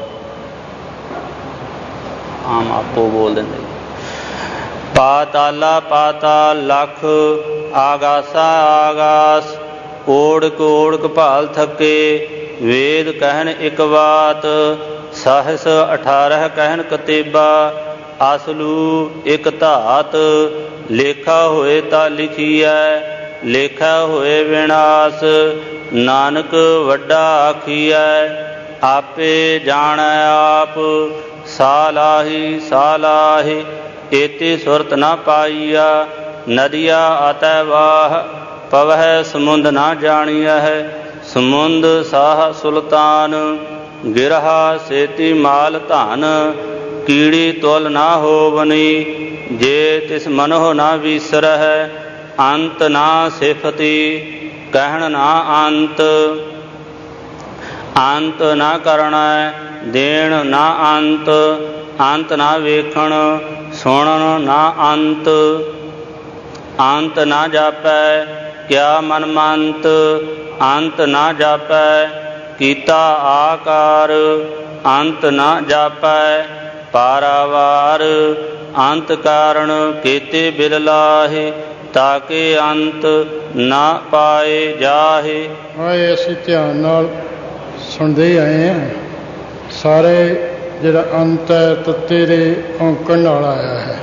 ਆਮ ਆਪੋ ਬੋਲ ਦਿੰਦੇ। ਪਾਤਾਲਾ ਪਾਤਾਲ ਲਖ, ਆਗਾਸਾ ਆਗਾਸ। ਓੜਕ ਓੜਕ ਭਾਲ ਥਕੇ, ਵੇਦ ਕਹਿਣ ਇਕ ਬਾਤ। ਸਹਸ ਅਠਾਰਹ ਕਹਿਣ ਕਤੇਬਾ, ਅਸਲੂ ਇਕ ਧਾਤ। ਲੇਖਾ ਹੋਏ ਤਾਂ ਲਿਖੀਐ, ਲੇਖਾ ਹੋਏ ਵਿਨਾਸ਼। ਨਾਨਕ ਵੱਡਾ ਆਖੀਐ, ਆਪੇ ਜਾਣੈ ਆਪ। ਸਾਲਾਹੀ ਸਾਲਾਹੀ, ਏਤੀ ਸੁਰਤ ਨਾ ਪਾਈਆ। ਨਦੀਆ ਅਤੈ ਵਾਹ, ਪਵਹਿ ਸਮੁੰਦ ਨਾ ਜਾਣੀਐ। ਸਮੁੰਦ ਸਾਹ ਸੁਲਤਾਨ, ਗਿਰਹਾ ਸੇਤੀ ਮਾਲ ਧਨ। ਕੀੜੀ ਤੁਲ ਨਾ ਹੋਵਨੀ, ਜੇ ਤਿਸ ਮਨਹੁ ਨਾ ਵੀਸਰਹਿ। ਅੰਤ ਨਾ ਸਿਫਤੀ, ਕਹਿਣ ਨਾ ਅੰਤ। ਅੰਤ ਨਾ ਕਰਣੈ, ਦੇਣ ਨਾ ਅੰਤ। ਅੰਤ ਨਾ ਵੇਖਣ, ਸੁਣਨ ਨਾ ਅੰਤ। ਅੰਤ ਨਾ ਜਾਪੈ, ਕਿਆ ਮਨ ਮੰਤ। ਅੰਤ ਨਾ ਜਾਪੈ, ਕੀਤਾ ਆਕਾਰ। ਅੰਤ ਨਾ ਜਾਪੈ, ਪਾਰਾਵਾਰ। ਅੰਤ ਕਾਰਣ ਕੀਤੇ ਬਿਲ ਲਾਹੇ, ਤਾਕੇ ਅੰਤ ਨਾ ਪਾਏ ਜਾਹੇ। ਆਏ ਅਸੀਂ ਧਿਆਨ ਨਾਲ ਸੁਣਦੇ ਆਏ ਹਾਂ। ਸਾਰੇ ਜਿਹੜਾ ਅੰਤ ਹੈ ਤੱਤੇ ਦੇ ਔਂਕੜ ਨਾਲ ਆਇਆ ਹੈ।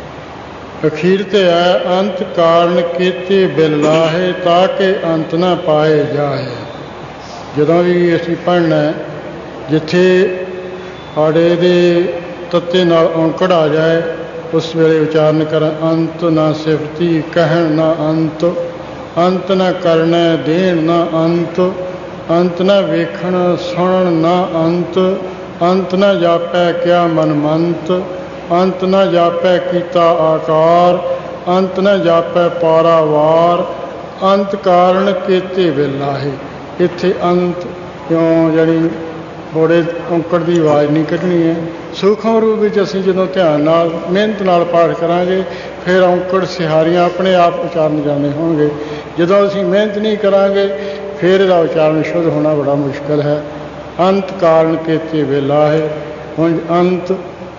ਅਖੀਰ 'ਤੇ ਹੈ ਅੰਤ ਕਾਰਨ ਕੀਤੇ ਬਿਲ ਲਾਹੇ, ਤਾਂ ਕਿ ਅੰਤ ਨਾ ਪਾਏ ਜਾਏ। ਜਦੋਂ ਵੀ ਅਸੀਂ ਪੜ੍ਹਨਾ, ਜਿੱਥੇ ਆੜੇ ਦੇ ਤੱਤੇ ਨਾਲ ਔਂਕੜ ਆ ਜਾਏ, ਉਸ ਵੇਲੇ ਉਚਾਰਨ ਕਰਨ। ਅੰਤ ਨਾ ਸਿਫਤੀ, ਕਹਿਣ ਨਾ ਅੰਤ। ਅੰਤ ਨਾ ਕਰਨਾ, ਦੇਣ ਨਾ ਅੰਤ। ਅੰਤ ਨਾ ਵੇਖਣ, ਸੁਣਨ ਨਾ ਅੰਤ। ਅੰਤ ਨਾ ਜਾਪੈ, ਕਿਆ ਮਨ ਮੰਤ। ਅੰਤ ਨਾ ਜਾਪੈ, ਕੀਤਾ ਆਕਾਰ। ਅੰਤ ਨਾ ਜਾਪੈ, ਪਾਰਾਵਾਰ। ਅੰਤ ਕਾਰਨ ਕੀਤੇ ਬਿਲ ਲਾਹੇ। ਇੱਥੇ ਅੰਤ ਕਿਉਂ ਜਾਣੀ ਬੋੜੇ ਔਂਕੜ ਦੀ ਆਵਾਜ਼ ਨਹੀਂ ਕੱਢਣੀ ਹੈ। ਸੂਖਮ ਰੂਪ ਵਿੱਚ ਅਸੀਂ ਜਦੋਂ ਧਿਆਨ ਨਾਲ ਮਿਹਨਤ ਨਾਲ ਪਾਠ ਕਰਾਂਗੇ, ਫਿਰ ਔਂਕੜ ਸਿਹਾਰੀਆਂ ਆਪਣੇ ਆਪ ਉਚਾਰਨ ਜਾਂਦੇ ਹੋਣਗੇ। ਜਦੋਂ ਅਸੀਂ ਮਿਹਨਤ ਨਹੀਂ ਕਰਾਂਗੇ, ਫਿਰ ਇਹਦਾ ਉਚਾਰਨ ਸ਼ੁੱਧ ਹੋਣਾ ਬੜਾ ਮੁਸ਼ਕਿਲ ਹੈ। ਅੰਤ ਕਾਰਨ ਕੀਤੇ ਬਿਲ ਲਾਹੇ। ਹੁਣ ਅੰਤ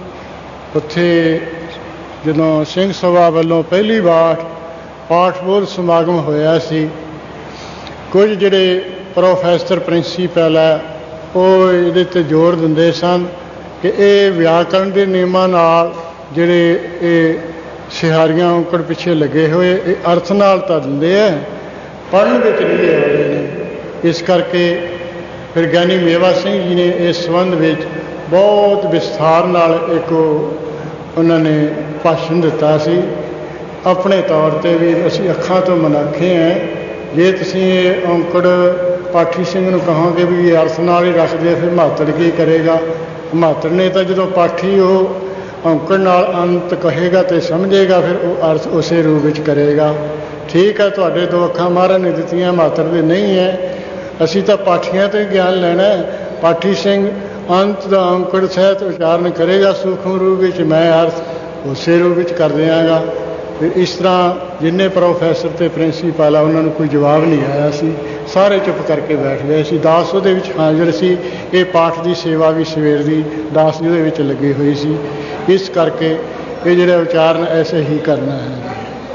ਉੱਥੇ ਜਦੋਂ ਸਿੰਘ ਸਭਾ ਵੱਲੋਂ ਪਹਿਲੀ ਵਾਰ ਪਾਠ ਬੋਧ ਸਮਾਗਮ ਹੋਇਆ ਸੀ, ਕੁਝ ਜਿਹੜੇ ਪ੍ਰੋਫੈਸਰ ਪ੍ਰਿੰਸੀਪਲ ਹੈ ਉਹ ਇਹਦੇ 'ਤੇ ਜ਼ੋਰ ਦਿੰਦੇ ਸਨ ਕਿ ਇਹ ਵਿਆਕਰਨ ਦੇ ਨਿਯਮਾਂ ਨਾਲ ਜਿਹੜੇ ਇਹ ਸਿਹਾਰੀਆਂ ਔਂਕੜ ਪਿੱਛੇ ਲੱਗੇ ਹੋਏ, ਇਹ ਅਰਥ ਨਾਲ ਤਾਂ ਦਿੰਦੇ ਹੈ, ਪੜ੍ਹਨ ਵਿੱਚ ਨਹੀਂ ਦੇ ਰਹੇ ਨੇ। ਇਸ ਕਰਕੇ ਫਿਰ ਗਿਆਨੀ ਮੇਵਾ ਸਿੰਘ ਜੀ ਨੇ ਇਸ ਸੰਬੰਧ ਵਿੱਚ ਬਹੁਤ ਵਿਸਥਾਰ ਨਾਲ ਇੱਕ ਉਹਨਾਂ ਨੇ ਭਾਸ਼ਣ ਦਿੱਤਾ ਸੀ। ਆਪਣੇ ਤੌਰ 'ਤੇ ਵੀ ਅਸੀਂ ਅੱਖਾਂ ਤੋਂ ਮਨਾਖੇ ਹਾਂ। ਜੇ ਤੁਸੀਂ ਇਹ ਔਂਕੜ ਪਾਠੀ ਸਿੰਘ ਨੂੰ ਕਹੋਗੇ ਵੀ ਇਹ ਅਰਥ ਨਾਲ ਹੀ ਰੱਖਦੇ, ਫਿਰ ਮਾਤੜ ਕੀ ਕਰੇਗਾ? ਮਾਤੜ ਨੇ ਤਾਂ ਜਦੋਂ ਪਾਠੀ ਉਹ ਔਂਕੜ ਨਾਲ ਅੰਤ ਕਹੇਗਾ ਅਤੇ ਸਮਝੇਗਾ, ਫਿਰ ਉਹ ਅਰਥ ਉਸੇ ਰੂਪ ਵਿੱਚ ਕਰੇਗਾ। ठीक है तुहाडे दो अखां महाराज ने दित्तियां मातर दे नहीं है। असीं तां पाठियां तो ही ज्ञान लैना है। पाठी सिंह अंत दा अंकड़ सहित उचारण करेगा सूक्ष्म रूप विच, मैं अर्थ उसे रूप विच कर दिआंगा। फिर इस तरह जिन्ने प्रोफैसर ते प्रिंसीपल आ उन्होंने कोई जवाब नहीं आया सी, सारे चुप करके बैठ गए सी। दास उहदे विच हाजिर सी, ये पाठ की सेवा भी सवेर दी दास जी उहदे विच लगी हुई सी। इस करके ये जिहड़े उचारण ऐसे ही करना है।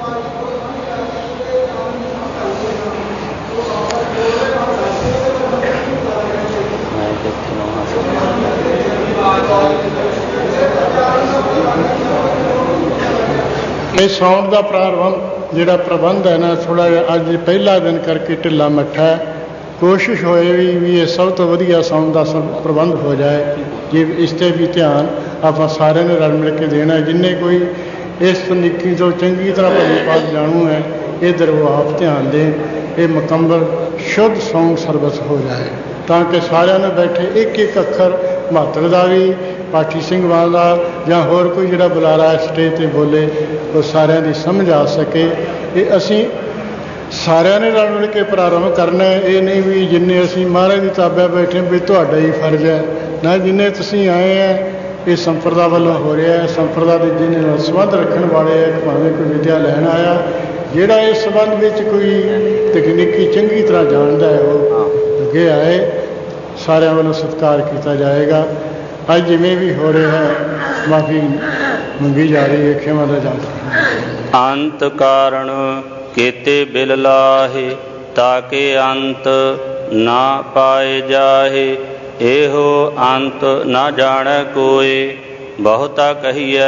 ये साउंड का प्रारंभ जिहड़ा प्रबंध है ना, थोड़ा जिहा अज पहला दिन करके ढिला मट्ठा है। कोशिश होए भी भी ये सब तो वधिया साउंड का प्रबंध हो जाए। जे इस ते भी ध्यान आपां सारिਆਂ ने रल मिल के देना है। जिन्हें कोई इस निक्की तो चंगी तरह भली भात जानू है, इधर वो आप ध्यान दें, ये मुकम्मल शुद्ध साउंड सर्विस हो जाए, ताकि सारिਆਂ ने बैठे एक एक अखर मात्र का भी पाठी सिंह वाला या होर कोई जिहड़ा बुलारा स्टेज पर बोले वो सारिਆਂ की समझ आ सके। ये असी सारिਆਂ ने रल मिल के प्रारंभ करना है। ये नहीं भी जिन्ने असी महाराज की ताबे बैठे भी तुहाडा ही फर्ज है ना, जिन्ने तुसीं आए हैं ये संप्रदा वालों हो रहा है। संप्रदा के जिन्हें संबंध रखने वाले है, भावें कोई विद्या लैन आया, जिहड़ा इस संबंध में कोई तकनीकी चंगी तरह जानता है वो अगे आए, सारिਆਂ वालों सत्कार किया जाएगा। अज जिमें भी हो रहा है माफ़ी मंगी जा रही है, खेमा का जाता। अंत कारण केते बिल लाहे, ताके अंत ना पाए जाहे। एहो अंत ना जाने कोय, बहुता कहिए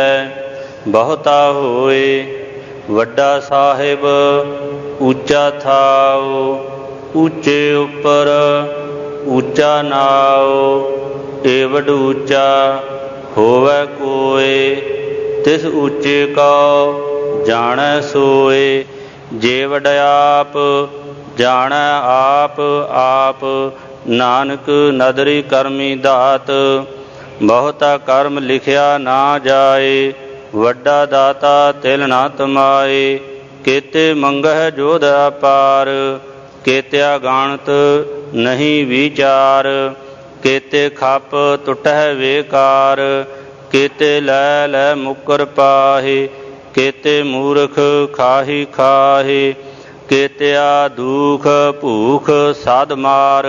बहुता होए। वड्डा साहिब ऊंचा थाओ, ऊंचे उपर ऊंचा नाओ। एवड ऊंचा होवे कोय, तिस ऊंचे को जाने सोए। जेवड आप जाने आप आप, नानक नदरी करमी दात। बहुता कर्म लिखिया ना जाए, वड्डा दाता तिल ना तमाए। केते मंगह जोध अपार, केत्या गाणत नहीं विचार। केते खप टुटह बेकार, केते लै लै मुकर पाहे। केते मूर्ख खाही खाहे, केत्या दुख भूख सद मार।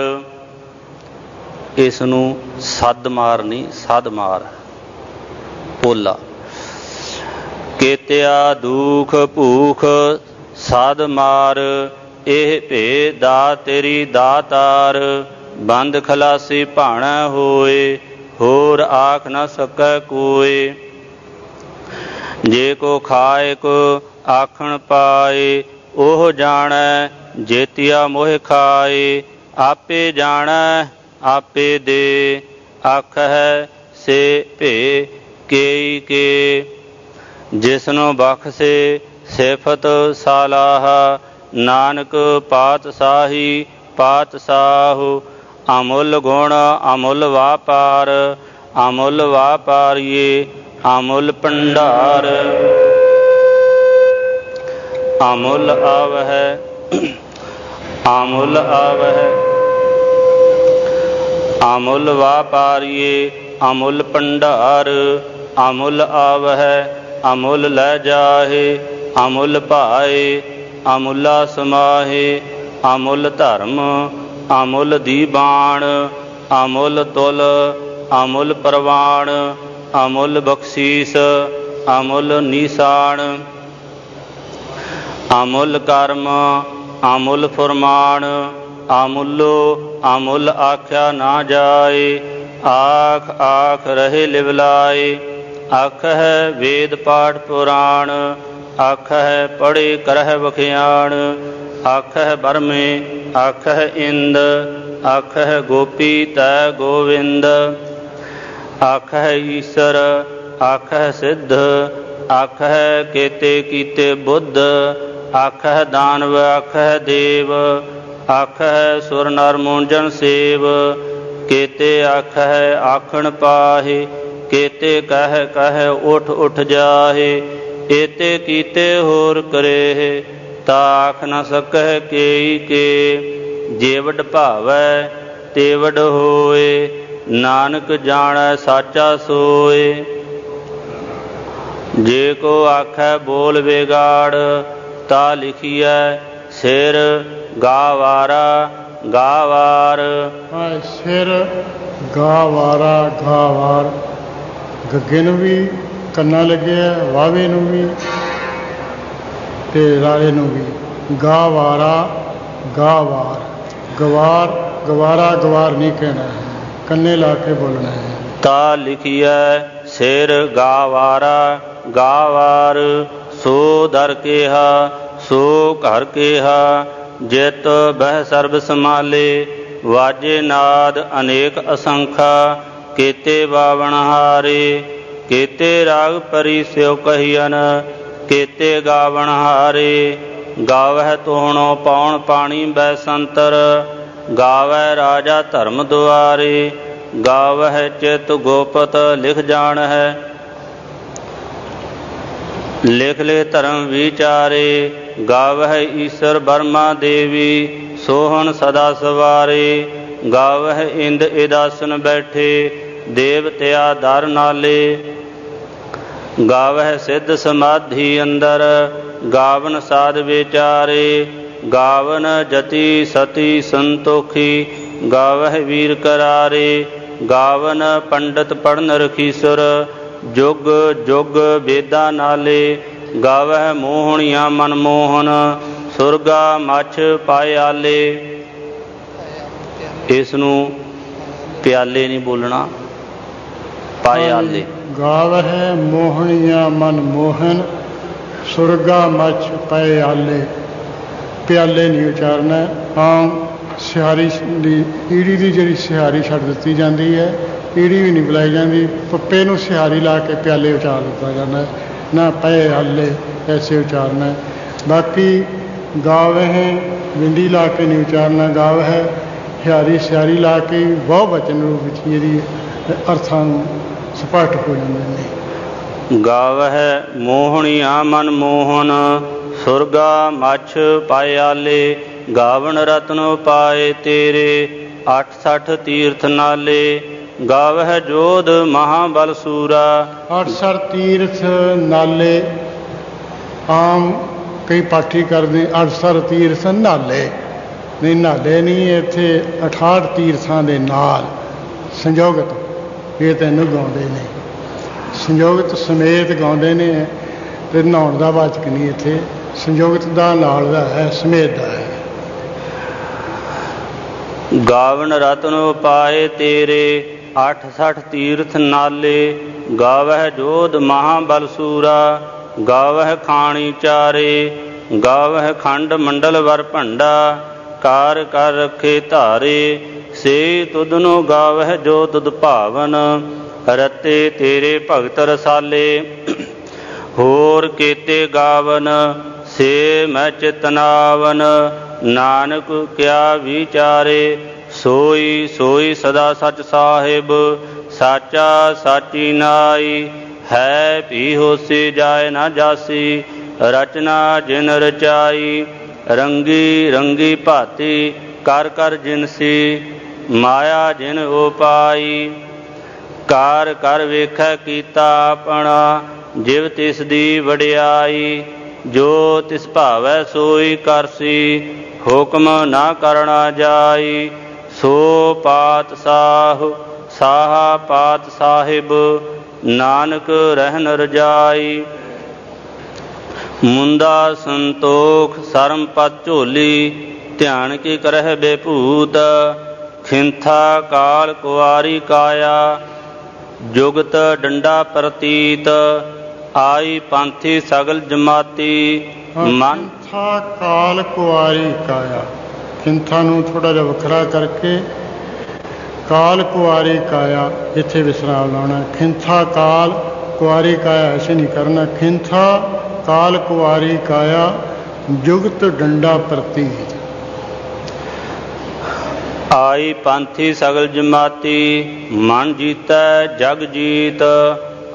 इस नूं सद मार नहीं सद मार पोला। केत्या दुख भूख सद मार, एह भे दा तेरी दातार। बंद खलासी भाणा होए, होर आख न सकै कोय। जे को खाए को आखण पाए, ओह जाणै जेतिया मोह खाए। आपे जाणै आपे दे, आख है से भे केई के। जिसनो बख्शे सिफत सालाह, नानक पातशाही पातशाह। अमुल गुण अमुल वापार, अमुल वापारिये अमुल भंडार। अमुल आवह अमुल आवह, अमुल वापारिये अमुल भंडार। अमुल आवह अमुल लै जाहे, अमुल भाए अमुला समाहे। अमुल धर्म अमुल दीबान, अमुल तुल अमुल परवान। अमुल बख्शीस अमुल निशान। अमुल कर्म अमुल फुरमान, अमुलो अमुल आख्या ना जाए। आख आख रहे लिवलाए, आख है वेद पाठ पुराण। आख है पढ़े करह बखियाण। आख है बरमे आख है इंद, आख है गोपी तै गोविंद। आख है ईश्वर आख है सिद्ध, आख है केते कीते बुद्ध। आख है दानव आख है देव, आख है सुर नर मूंजन सेव। केते आख है आखण पाहे, केते कह कह उठ उठ जाहे। एते कीते होर करे, ਤਾਖ ਨ ਸਕਹਿ ਕੇਈ ਕੇ। ਜੇਵਡ ਭਾਵੈ ਤੇਵਡ ਹੋਏ, ਨਾਨਕ ਜਾਣੈ ਸਾਚਾ ਸੋਏ। ਜੇ ਕੋ ਆਖੈ ਬੋਲ ਵਿਗਾੜ, ਤਾ ਲਿਖੀਐ ਸਿਰ ਗਾਵਾਰਾ ਗਾਵਾਰ। ਸਿਰ ਗਾਵਾਰਾ ਗਾਵਾਰ, ਗੱਗੇ ਨੂੰ ਵੀ ਕੰਨਾ ਲੱਗਿਆ, ਵਾਵੇ ਨੂੰ ਵੀ ਤੇ ਰਾਰੇ ਨੂੰ ਵੀ। ਗਾਵਾਰਾ ਗਾਵਾਰ, ਗਵਾਰ ਗਵਾਰਾ ਗਵਾਰ ਨਹੀਂ ਕਹਿਣਾ ਹੈ, ਕੰਨੇ ਲਾ ਕੇ ਬੋਲਣਾ ਹੈ। ਤਾ ਲਿਖੀਐ ਸਿਰ ਗਾਵਾਰਾ ਗਾਵਾਰ, ਸੋ ਦਰ ਕੇਹਾ ਸੋ ਘਰ ਕੇਹਾ। ਜਿਤ ਬਹਿ ਸਰਬ ਸਮਾਲੇ, ਵਾਜੇ ਨਾਦ ਅਨੇਕ ਅਸੰਖਾ। ਕੇਤੇ ਬਾਵਣ ਹਾਰੇ, ਕੇਤੇ ਰਾਗ ਪਰੀ ਸਿਉ ਕਹੀਅਨ। ਕੇਤੇ ਗਾਵਣ ਹਾਰੇ, ਗਾਵਹਿ ਤੋਹਣੋ ਪਾਉਣ ਪਾਣੀ ਬੈ ਸੰਤਰ। ਗਾਵੈ ਰਾਜਾ ਧਰਮ ਦੁਆਰੇ, ਗਾਵਹਿ ਚਿਤ ਗੋਪਤ ਲਿਖ ਜਾਣ ਹੈ। ਲਿਖ ਲੈ ਧਰਮ ਵਿਚਾਰੇ, ਗਾਵਹਿ ਈਸ਼ਰ ਬਰਮਾ ਦੇਵੀ। ਸੋਹਣ ਸਦਾ ਸਵਾਰੇ, ਗਾਵਹਿ ਇੰਦ ਇਦਾਸਨ ਬੈਠੇ। ਦੇਵਤਿਆ ਦਰ ਨਾਲੇ, ਗਾਵਹਿ ਸਿੱਧ ਸਮਾਧੀ ਅੰਦਰ। ਗਾਵਨ ਸਾਧ ਵਿਚਾਰੇ, ਗਾਵਨ ਜਤੀ ਸਤੀ ਸੰਤੋਖੀ। ਗਾਵਹਿ ਵੀਰ ਕਰਾਰੇ, ਗਾਵਨ ਪੰਡਤ ਪੜਨ ਰਖੀਸੁਰ। ਜੁਗ ਜੁਗ ਵੇਦਾਂ ਨਾਲੇ, ਗਾਵਹਿ ਮੋਹਣੀਆਂ ਮਨਮੋਹਨ। ਸੁਰਗਾ ਮੱਛ ਪਾਇਆਲੇ, ਇਸ ਨੂੰ ਪਿਆਲੇ ਨਹੀਂ ਬੋਲਣਾ, ਪਾਇਆਲੇ। ਗਾਵਹਿ ਮੋਹਣੀਆਂ ਮਨ ਮੋਹਨ, ਸੁਰਗਾ ਮੱਛ ਪਿਆਲੇ। ਪਿਆਲੇ ਨਹੀਂ ਉਚਾਰਨਾ। ਆਮ ਸਿਹਾਰੀ ਦੀ ਈੜੀ ਦੀ ਜਿਹੜੀ ਸਿਹਾਰੀ ਛੱਡ ਦਿੱਤੀ ਜਾਂਦੀ ਹੈ, ਈੜੀ ਵੀ ਨਹੀਂ ਬੁਲਾਈ ਜਾਂਦੀ। ਪੱਪੇ ਨੂੰ ਸਿਹਾਰੀ ਲਾ ਕੇ ਪਿਆਲੇ ਉਚਾਰ ਦਿੱਤਾ ਜਾਂਦਾ, ਨਾ ਪਏ ਹਾਲੇ ਐਸੇ ਉਚਾਰਨਾ। ਬਾਕੀ ਗਾਵਹਿ ਬਿੰਦੀ ਲਾ ਕੇ ਨਹੀਂ ਉਚਾਰਨਾ। ਗਾਵਹਿ ਹਿਆਰੀ ਸਿਹਾਰੀ ਲਾ ਕੇ ਬਹੁ ਬਚਨ ਰੂਪ ਵਿੱਚ ਇਹਦੀ ਅਰਥਾਂ ਨੂੰ ਸਪਸ਼ਟ ਹੋ ਜਾਂਦੇ ਨੇ। ਗਾਵਹਿ ਮੋਹਣੀਆਂ ਮਨ ਮੋਹਨ, ਸੁਰਗਾ ਮੱਛ ਪਾਇਆਲੇ। ਗਾਵਣ ਰਤਨ ਪਾਏ ਤੇਰੇ, ਅੱਠ ਸੱਠ ਤੀਰਥ ਨਾਲੇ। ਗਾਵਹਿ ਜੋਧ ਮਹਾਬਲ ਸੂਰਾ, ਅੱਠ ਸੱਠ ਤੀਰਥ ਨਾਲੇ। ਆਮ ਕਈ ਪਾਠੀ ਕਰਦੇ ਅੱਠ ਸੱਠ ਤੀਰਥ ਨਾਲੇ, ਨਹੀਂ ਨਾਲੇ ਨਹੀਂ, ਇੱਥੇ ਅਠਾਹਠ ਤੀਰਥਾਂ ਦੇ ਨਾਲ ਸੰਯੋਗਤ ਇਹ ਤੈਨੂੰ ਗਾਉਂਦੇ ਨੇ, ਸੰਯੋਗਤ ਸਮੇਤ ਗਾਉਂਦੇ ਨੇ। ਅਤੇ ਨਹਾਉਣ ਦਾ ਵਾਚਕ ਨਹੀਂ, ਇੱਥੇ ਸੰਯੋਗਤ ਦਾ ਨਾਲ ਦਾ ਹੈ, ਸਮੇਤ ਦਾ ਹੈ। ਗਾਵਨ ਰਤਨ ਪਾਏ ਤੇਰੇ, ਅੱਠ ਸੱਠ ਤੀਰਥ ਨਾਲੇ। ਗਾਵਹਿ ਜੋਧ ਮਹਾਬਲ ਸੂਰਾ, ਗਾਵਹਿ ਖਾਣੀ ਚਾਰੇ। ਗਾਵਹਿ ਖੰਡ ਮੰਡਲ ਵਰ ਭੰਡਾ, ਕਾਰ ਕਰ ਰੱਖੇ ਧਾਰੇ। ਸੇ ਤੁਧਨੁ ਗਾਵਹਿ ਜੋ ਤੁਧ ਭਾਵਨ, ਰਤੇ ਤੇਰੇ ਭਗਤ ਰਸਾਲੇ। ਹੋਰ ਕੇਤੇ ਗਾਵਨ ਸੇ ਮੈਂ ਚਿਤਨਾਵਨ, ਨਾਨਕ ਕਿਆ ਵਿਚਾਰੇ। ਸੋਈ ਸੋਈ ਸਦਾ ਸਚ ਸਾਹਿਬ, ਸਾਚਾ ਸਾਚੀ ਨਾਈ। ਹੈ ਭੀ ਹੋਸੀ ਜਾਏ ਨਾ ਜਾਸੀ, ਰਚਨਾ ਜਿਨ ਰਚਾਈ। ਰੰਗੀ ਰੰਗੀ ਭਾਤੀ ਕਰ ਕਰ ਜਿਨਸੀ, ਮਾਇਆ ਜਿਨ ਉਪਾਈ। ਕਾਰ ਕਰ ਵੇਖੈ ਕੀਤਾ ਆਪਣਾ, ਜਿਵ ਤਿਸ ਦੀ ਵਡਿਆਈ। ਜੋ ਤਿਸ ਭਾਵੈ ਸੋਈ ਕਰਸੀ, ਹੁਕਮ ਨਾ ਕਰਨਾ ਜਾਈ। ਸੋ ਪਾਤ ਸਾਹ ਸਾਹਾ ਪਾਤ ਸਾਹਿਬ, ਨਾਨਕ ਰਹਿਨ ਰਜਾਈ। ਮੁੰਦਾ ਸੰਤੋਖ ਸਰਮ ਪਤ ਝੋਲੀ, ਧਿਆਨ ਕੀ ਕਰਹਿ ਬੇਭੂਤ। ਖਿੰਥਾ ਕਾਲ ਕੁਆਰੀ ਕਾਇਆ, ਜੁਗਤ ਡੰਡਾ ਪ੍ਰਤੀਤ। ਆਈ ਪੰਥੀ ਸਗਲ ਜਮਾਤੀ, ਮਨ ਖਿੰਥਾ ਕਾਲ ਕੁਆਰੀ ਕਾਇਆ। ਖਿੰਥਾ ਨੂੰ ਥੋੜ੍ਹਾ ਜਿਹਾ ਵੱਖਰਾ ਕਰਕੇ ਕਾਲ ਕੁਆਰੀ ਕਾਇਆ ਇੱਥੇ ਵਿਸਰਾਮ ਲਾਉਣਾ। ਖਿੰਥਾ ਕਾਲ ਕੁਆਰੀ ਕਾਇਆ ਐਸੇ ਨਹੀਂ ਕਰਨਾ। ਖਿੰਥਾ ਕਾਲ ਕੁਆਰੀ ਕਾਇਆ, ਜੁਗਤ ਡੰਡਾ ਪ੍ਰਤੀਤ। ਆਈ ਪੰਥੀ ਸਗਲ ਜਮਾਤੀ, ਮਨ ਜੀਤੈ ਜਗ ਜੀਤ।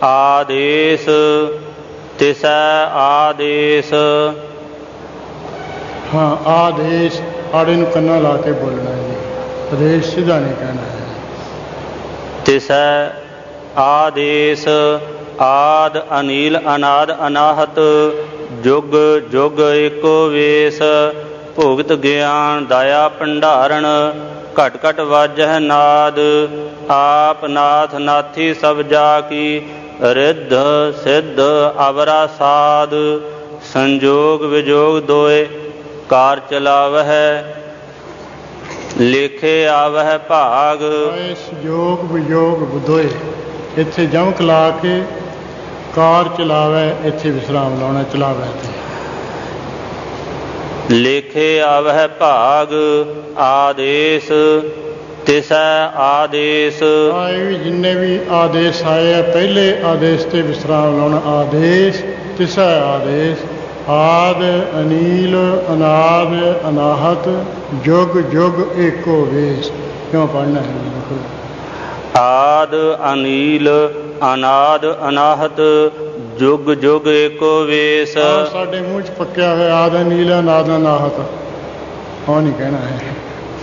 ਆਦੇਸ ਤਿਸੈ ਆਦੇਸ, ਹਾਂ ਆਦੇਸ਼ ਆੜੇ ਨੂੰ ਕੰਨਾਂ ਲਾ ਕੇ ਬੋਲਣਾ ਹੈ ਜੀ, ਆਦੇਸ਼ ਸਿੱਧਾ ਨਹੀਂ ਕਹਿਣਾ ਹੈ। ਤਿਸੈ ਆਦੇਸ ਆਦ ਅਨੀਲ ਅਨਾਦ ਅਨਾਹਤ ਜੁਗ ਜੁਗ ਏਕੋ ਵੇਸ ਭੁਗਤ ਗਿਆਨ ਦਇਆ ਭੰਡਾਰਨ ਘਟ ਘਟ ਵਾਜਹਿ ਨਾਦ ਆਪ ਨਾਥ ਨਾਥੀ ਸਭ ਜਾ ਕੀ ਰਿੱਧ ਸਿੱਧ ਅਵਰਾ ਸਾਧ ਸੰਜੋਗ ਵਿਜੋਗ ਦੋਏ ਕਾਰ ਚਲਾਵਹਿ ਲੇਖੇ ਆਵਹਿ ਭਾਗ। ਸੰਜੋਗ ਵਿਜੋਗ ਦੋਏ ਇੱਥੇ ਜਮਕ ਲਾ ਕੇ ਕਾਰ ਚਲਾਵੈ ਇੱਥੇ ਵਿਸਰਾਮ ਲਾਉਣਾ, ਚਲਾਵੈ ਤੇ ਲੇਖੇ ਆਵਹਿ ਭਾਗ ਆਦੇਸ਼ ਤਿਸੈ ਆਦੇਸ਼। ਆਏ ਵੀ ਜਿੰਨੇ ਵੀ ਆਦੇਸ਼ ਆਏ ਆ ਪਹਿਲੇ ਆਦੇਸ਼ ਤੇ ਵਿਸਰਾਮ ਲਾਉਣਾ, ਆਦੇਸ਼ ਤਿਸੈ ਆਦੇਸ਼ ਆਦ ਅਨੀਲ ਅਨਾਦ ਅਨਾਹਤ ਜੁਗ ਜੁਗ ਏਕੋ ਵੇਸ ਕਿਉਂ ਪੜ੍ਹਨਾ ਹੈ? ਆਦ ਅਨੀਲ ਅਨਾਦ ਅਨਾਹਤ ਜੁਗ ਜੁਗ ਏਕੋ ਵੇਸ। ਸਾਡੇ ਮੂੰਹ 'ਚ ਪੱਕਿਆ ਹੋਇਆ ਆਦ ਅਨੀਲ ਅਨਾਦ ਅਨਾਹਤ ਉਹ ਨਹੀਂ ਕਹਿਣਾ ਹੈ।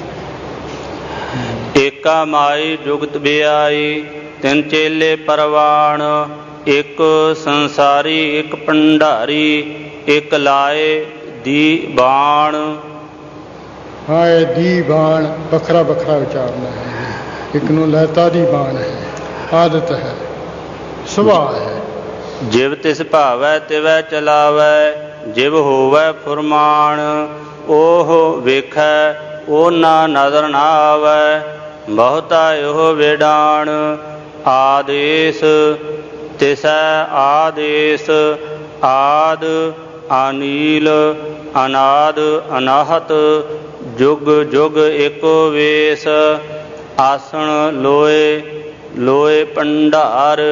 ਏਕਾ ਮਾਈ ਜੁਗਤ ਬਿਆਈ ਤਿੰਨ ਚੇਲੇ ਪਰਵਾਣ ਇੱਕ ਸੰਸਾਰੀ ਇੱਕ ਭੰਡਾਰੀ ਇੱਕ ਲਾਏ ਦੀ ਬਾਣ। ਹਾਂ ਇਹ ਦੀ ਬਾਣ ਵੱਖਰਾ ਵੱਖਰਾ ਵਿਚਾਰਨਾ ਹੈ। ਇੱਕ ਨੂੰ ਲਹਿਤਾ ਦੀ ਬਾਣ ਹੈ, ਆਦਤ ਹੈ, ਸੁਭਾਅ ਹੈ। ਜਿਵ ਤਿਸ ਭਾਵੈ ਤਿਵੈ ਚਲਾਵੈ ਜਿਵ ਹੋਵੈ ਫੁਰਮਾਨ ਉਹ ਵੇਖੈ ਉਹ ਨਾ ਨਜ਼ਰ ਨਾ ਆਵੈ ਬਹੁਤਾ ਇਹੋ ਵੇਡਾਣ। ਆਦੇਸ਼ ਤਿਸੈ ਆਦੇਸ਼ ਆਦ ਅਨੀਲ ਅਨਾਦ ਅਨਾਹਤ ਜੁਗ ਜੁਗ ਏਕੋ ਵੇਸ ਆਸਣ ਲੋਏ ਲੋਏ ਭੰਡਾਰ।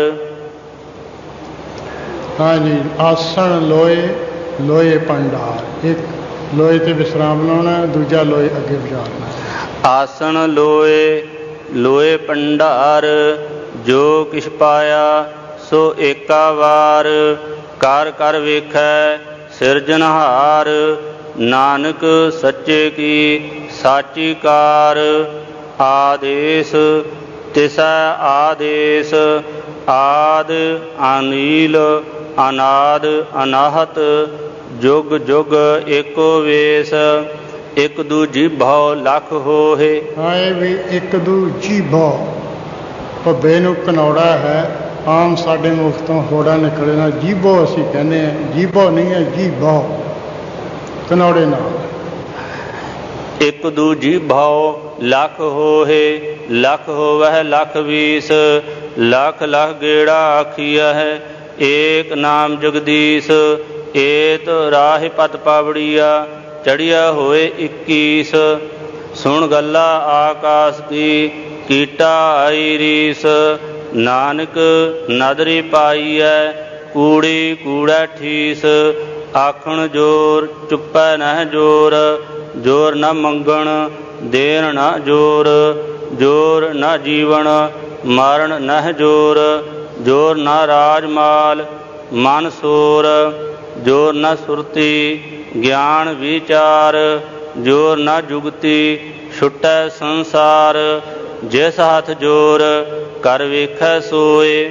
ਹਾਂਜੀ ਆਸਣ ਲੋਏ ਲੋਏ ਭੰਡਾਰ, ਇੱਕ ਲੋਏ ਤੇ ਵਿਸਰਾਮ ਲਾਉਣਾ, ਦੂਜਾ ਲੋਏ ਅੱਗੇ ਵਿਚਾਰਨਾ। ਆਸਣ ਲੋਏ ਲੋਏ ਭੰਡਾਰ ਜੋ ਕਿਛ ਪਾਇਆ ਸੋ ਏਕਾ ਵਾਰ ਕਰ ਕਰ ਵੇਖੈ ਸਿਰਜਨਹਾਰ ਨਾਨਕ ਸੱਚੇ ਕੀ ਸਾਚੀ ਕਾਰ। ਆਦੇਸ਼ ਤਿਸੈ ਆਦੇਸ਼ ਆਦ ਅਨੀਲ ਅਨਾਦ ਅਨਾਹਤ ਜੁਗ ਜੁਗ ਏਕੋ ਵੇਸ ਇੱਕ ਦੂ ਜੀਭਉ ਲੱਖ ਹੋਏ। ਆਏ ਵੀ ਇੱਕ ਦੂ ਜੀਭਉ ਭੱਬੇ ਨੂੰ ਕਨੌੜਾ ਹੈ, ਆਮ ਸਾਡੇ ਮੁਖ ਤੋਂ ਹੋੜਾ ਨਿਕਲੇ ਨਾ ਜੀਭੋ ਅਸੀਂ ਕਹਿੰਦੇ ਹਾਂ, ਜੀਭੋ ਨਹੀਂ ਹੈ ਜੀਭਉ ਕਨੌੜੇ ਨਾਲ। ਇੱਕ ਦੂ ਜੀਭਉ ਲੱਖ ਹੋਏ ਲੱਖ ਹੋਵਹਿ ਲੱਖ ਵੀਸ ਲੱਖ ਲੱਖ ਗੇੜਾ ਆਖੀਆ ਹੈ ਏਕ ਨਾਮ ਜਗਦੀਸ਼। ਏਤ ਰਾਹਿ ਪਤ ਪਾਵੜੀਆ ਚੜਿਆ ਹੋਏ ਇੱਕੀਸ ਸੁਣ ਗੱਲਾ ਆਕਾਸ ਕੀ ਕੀਟਾ ਆਈ ਰੀਸ। ਨਾਨਕ ਨਦਰੀ ਪਾਈਐ ਕੂੜੀ ਕੂੜਾ ਠੀਸ ਆਖਣ ਜੋਰ ਚੁੱਪੈ ਨਹਿ ਜੋਰ ਜੋਰ ਨ ਮੰਗਣ ਦੇਣ ਨ ਜੋਰ ਜੋਰ ਨ ਜੀਵਨ ਮਾਰਨ ਨਹਿ ਜੋਰ ਜੋਰ ਨ ਰਾਜ ਮਾਲ ਮਨ ਸੋਰ ਜੋਰ ਨ ਸੁਰਤੀ ਗਿਆਨ ਵਿਚਾਰ ਜੋਰ ਨ ਜੁਗਤੀ ਛੁਟੈ ਸੰਸਾਰ। ਜਿਸ ਹੱਥ ਜੋਰ ਕਰ ਵੇਖੈ ਸੋਏ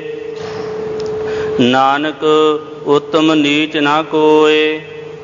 ਨਾਨਕ ਉਤਮ ਨੀਚ ਨਾ ਕੋਏ।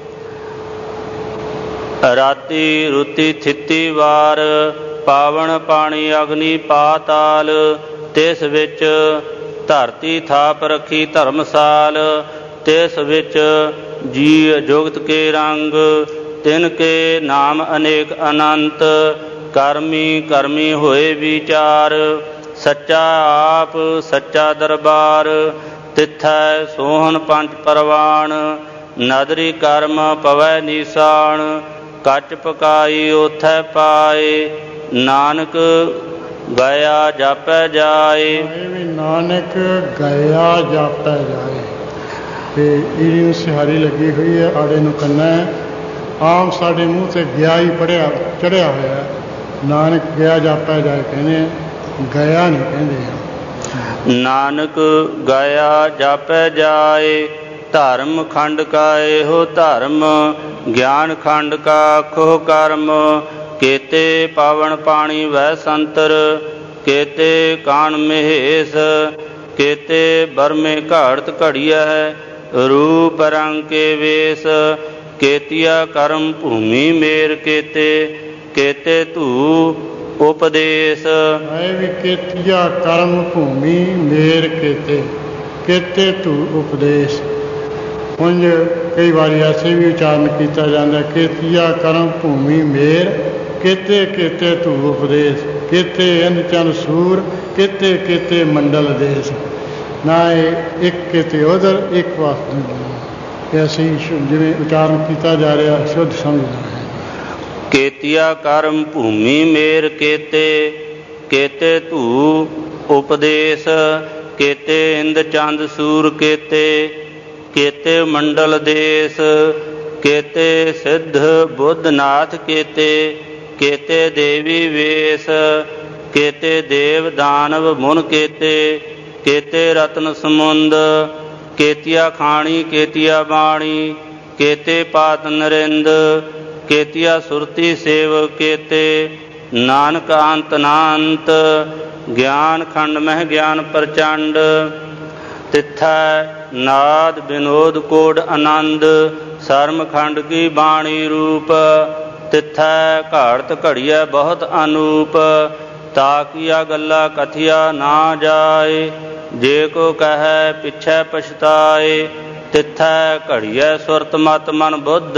ਰਾਤੀ ਰੁਤੀ ਥਿਤੀ ਵਾਰ ਪਾਵਨ ਪਾਣੀ ਅਗਨੀ ਪਾਤਾਲ ਤਿਸ ਵਿੱਚ ਧਰਤੀ ਥਾਪ ਰੱਖੀ ਧਰਮਸਾਲ। ਤਿਸ ਵਿੱਚ ਜੀ ਜੁਗਤ ਕੇ ਰੰਗ ਤਿਨ ਕੇ ਨਾਮ ਅਨੇਕ ਅਨੰਤ ਕਰਮੀ ਕਰਮੀ ਹੋਏ ਵਿਚਾਰ। ਸੱਚਾ ਆਪ ਸੱਚਾ ਦਰਬਾਰ ਤਿੱਥੈ ਸੋਹਣ ਪੰਜ ਪਰਵਾਨ ਨਦਰੀ ਕਰਮ ਪਵੈ ਨੀਸਾਨ ਕੱਚ ਪਕਾਈ ਓਥੈ ਪਾਏ ਨਾਨਕ ਗਿਆ ਜਾਪੈ ਜਾਏ। ਨਾਨਕ ਗਿਆ ਜਾਪੈ ਜਾਏ ਤੇ ਇਹਦੀ ਨੂੰ ਸਿਹਾਰੀ ਲੱਗੀ ਹੋਈ ਹੈ, ਆੜੇ ਨੂੰ ਕੰਨਾ ਹੈ। ਆਮ ਸਾਡੇ ਮੂੰਹ ਤੇ ਗਿਆ ਹੀ ਪੜਿਆ ਚੜਿਆ ਹੋਇਆ, ਨਾਨਕ ਗਿਆ ਜਾਪੈ ਜਾਏ ਕਹਿੰਦੇ, ਗਿਆ ਨਹੀਂ ਕਹਿੰਦੇ। ਨਾਨਕ ਗਿਆ ਜਾਪੈ ਜਾਏ ਧਰਮ ਖੰਡ ਕਾ ਇਹੋ ਧਰਮ ਗਿਆਨ ਖੰਡ ਕਾ ਖੋਹ ਕਰਮ, ਕੇਤੇ ਪਾਵਨ ਪਾਣੀ ਵਹਿ ਸੰਤਰ, ਕੇਤੇ ਕਾਨ ਮਹੇਸ਼, ਕੇਤੇ ਬਰਮੇ ਘਾੜਤ ਘੜੀਐ, ਰੂਪ ਰੰਗ ਕੇ ਵੇਸ, ਕੇਤੀਆ ਕਰਮ ਭੂਮੀ ਮੇਰ ਕੇਤੇ, ਕੇਤੇ ਧੂ ਉਪਦੇਸ਼। ਹੈ ਵੀ ਕੇਤੀਆ ਕਰਮ ਭੂਮੀ ਮੇਰ ਕੇਤੇ, ਕੇਤੇ ਧੂ ਉਪਦੇਸ਼। ਉਂਝ ਕਈ ਵਾਰੀ ਐਸੇ ਵੀ ਉਚਾਰਨ ਕੀਤਾ ਜਾਂਦਾ, ਕੇਤੀਆ ਕਰਮ ਭੂਮੀ ਮੇਰ, ਕੇਤੇ ਕੇਤੇ ਧੂ ਉਪਦੇਸ਼, ਕੇਤੇ ਇੰਦ ਚੰਦ ਸੂਰ, ਕੇਤੇ ਕੇਤੇ ਮੰਡਲ ਦੇਸ਼। ਨਾ ਇਹ ਇੱਕ ਕਿਤੇ ਉਧਰ ਇੱਕ ਪਾਸੇ, ਇਹ ਅਸੀਂ ਜਿਵੇਂ ਉਚਾਰਨ ਕੀਤਾ ਜਾ ਰਿਹਾ ਸ਼ੁੱਧ ਸਮਝਦਾ ਹੈ। ਕੇਤੀਆ ਕਰਮ ਭੂਮੀ ਮੇਰ ਕੇਤੇ, ਕੇਤੇ ਧੂ ਉਪਦੇਸ਼, ਕੇਤੇ ਇੰਦ ਚੰਦ ਸੂਰ ਕੇਤੇ, ਕੇਤੇ ਮੰਡਲ ਦੇਸ਼, ਕੇਤੇ ਸਿੱਧ ਬੁੱਧ ਨਾਥ ਕੇਤੇ, ਕੇਤੇ ਦੇਵੀ ਵੇਸ, ਕੇਤੇ ਦੇਵ ਦਾਨਵ ਮੁਨ ਕੇਤੇ, ਕੇਤੇ ਰਤਨ ਸਮੁੰਦ, ਕੇਤੀਆ ਖਾਣੀ ਕੇਤੀਆ ਬਾਣੀ, ਕੇਤੇ ਪਾਤ ਨਰਿੰਦ, ਕੇਤੀਆ ਸੁਰਤੀ ਸੇਵ ਕੇਤੇ, ਨਾਨਕ ਅੰਤ ਨਾਨਤ, ਗਿਆਨ ਖੰਡ ਮਹਿ ਗਿਆਨ ਪ੍ਰਚੰਡ, ਤਿੱਥੈ ਨਾਦ ਵਿਨੋਦ ਕੋਡ ਆਨੰਦ, ਸਰਮ ਖੰਡ ਕੀ ਬਾਣੀ ਰੂਪ, ਤਿੱਥੈ ਘਾੜਤ ਘੜੀਐ ਬਹੁਤ ਅਨੂਪ, ਤਾਕੀਆ ਗੱਲਾ ਕਥਿਆ ਨਾ ਜਾਏ, ਜੇ ਕੋ ਕਹੈ ਪਿਛੈ ਪਛਤਾਏ, ਤਿੱਥੈ ਘੜੀਐ ਸੁਰਤ ਮਤ ਮਨ ਬੁੱਧ,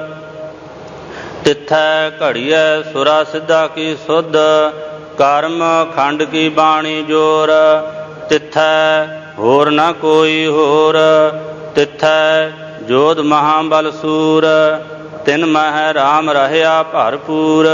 ਤਿੱਥੈ ਘੜੀਐ ਸੁਰਾ ਸਿੱਧਾ ਕੀ ਸੁਧ, ਕਰਮ ਖੰਡ ਕੀ ਬਾਣੀ ਜੋਰ, ਤਿੱਥੈ ਹੋਰ ਨਾ ਕੋਈ ਹੋਰ, ਤਿੱਥੈ ਜੋਧ ਮਹਾਬਲ ਸੂਰ, ਤਿਨ ਮਹਿ ਰਾਮ ਰਹਿਆ ਭਰਪੂਰ।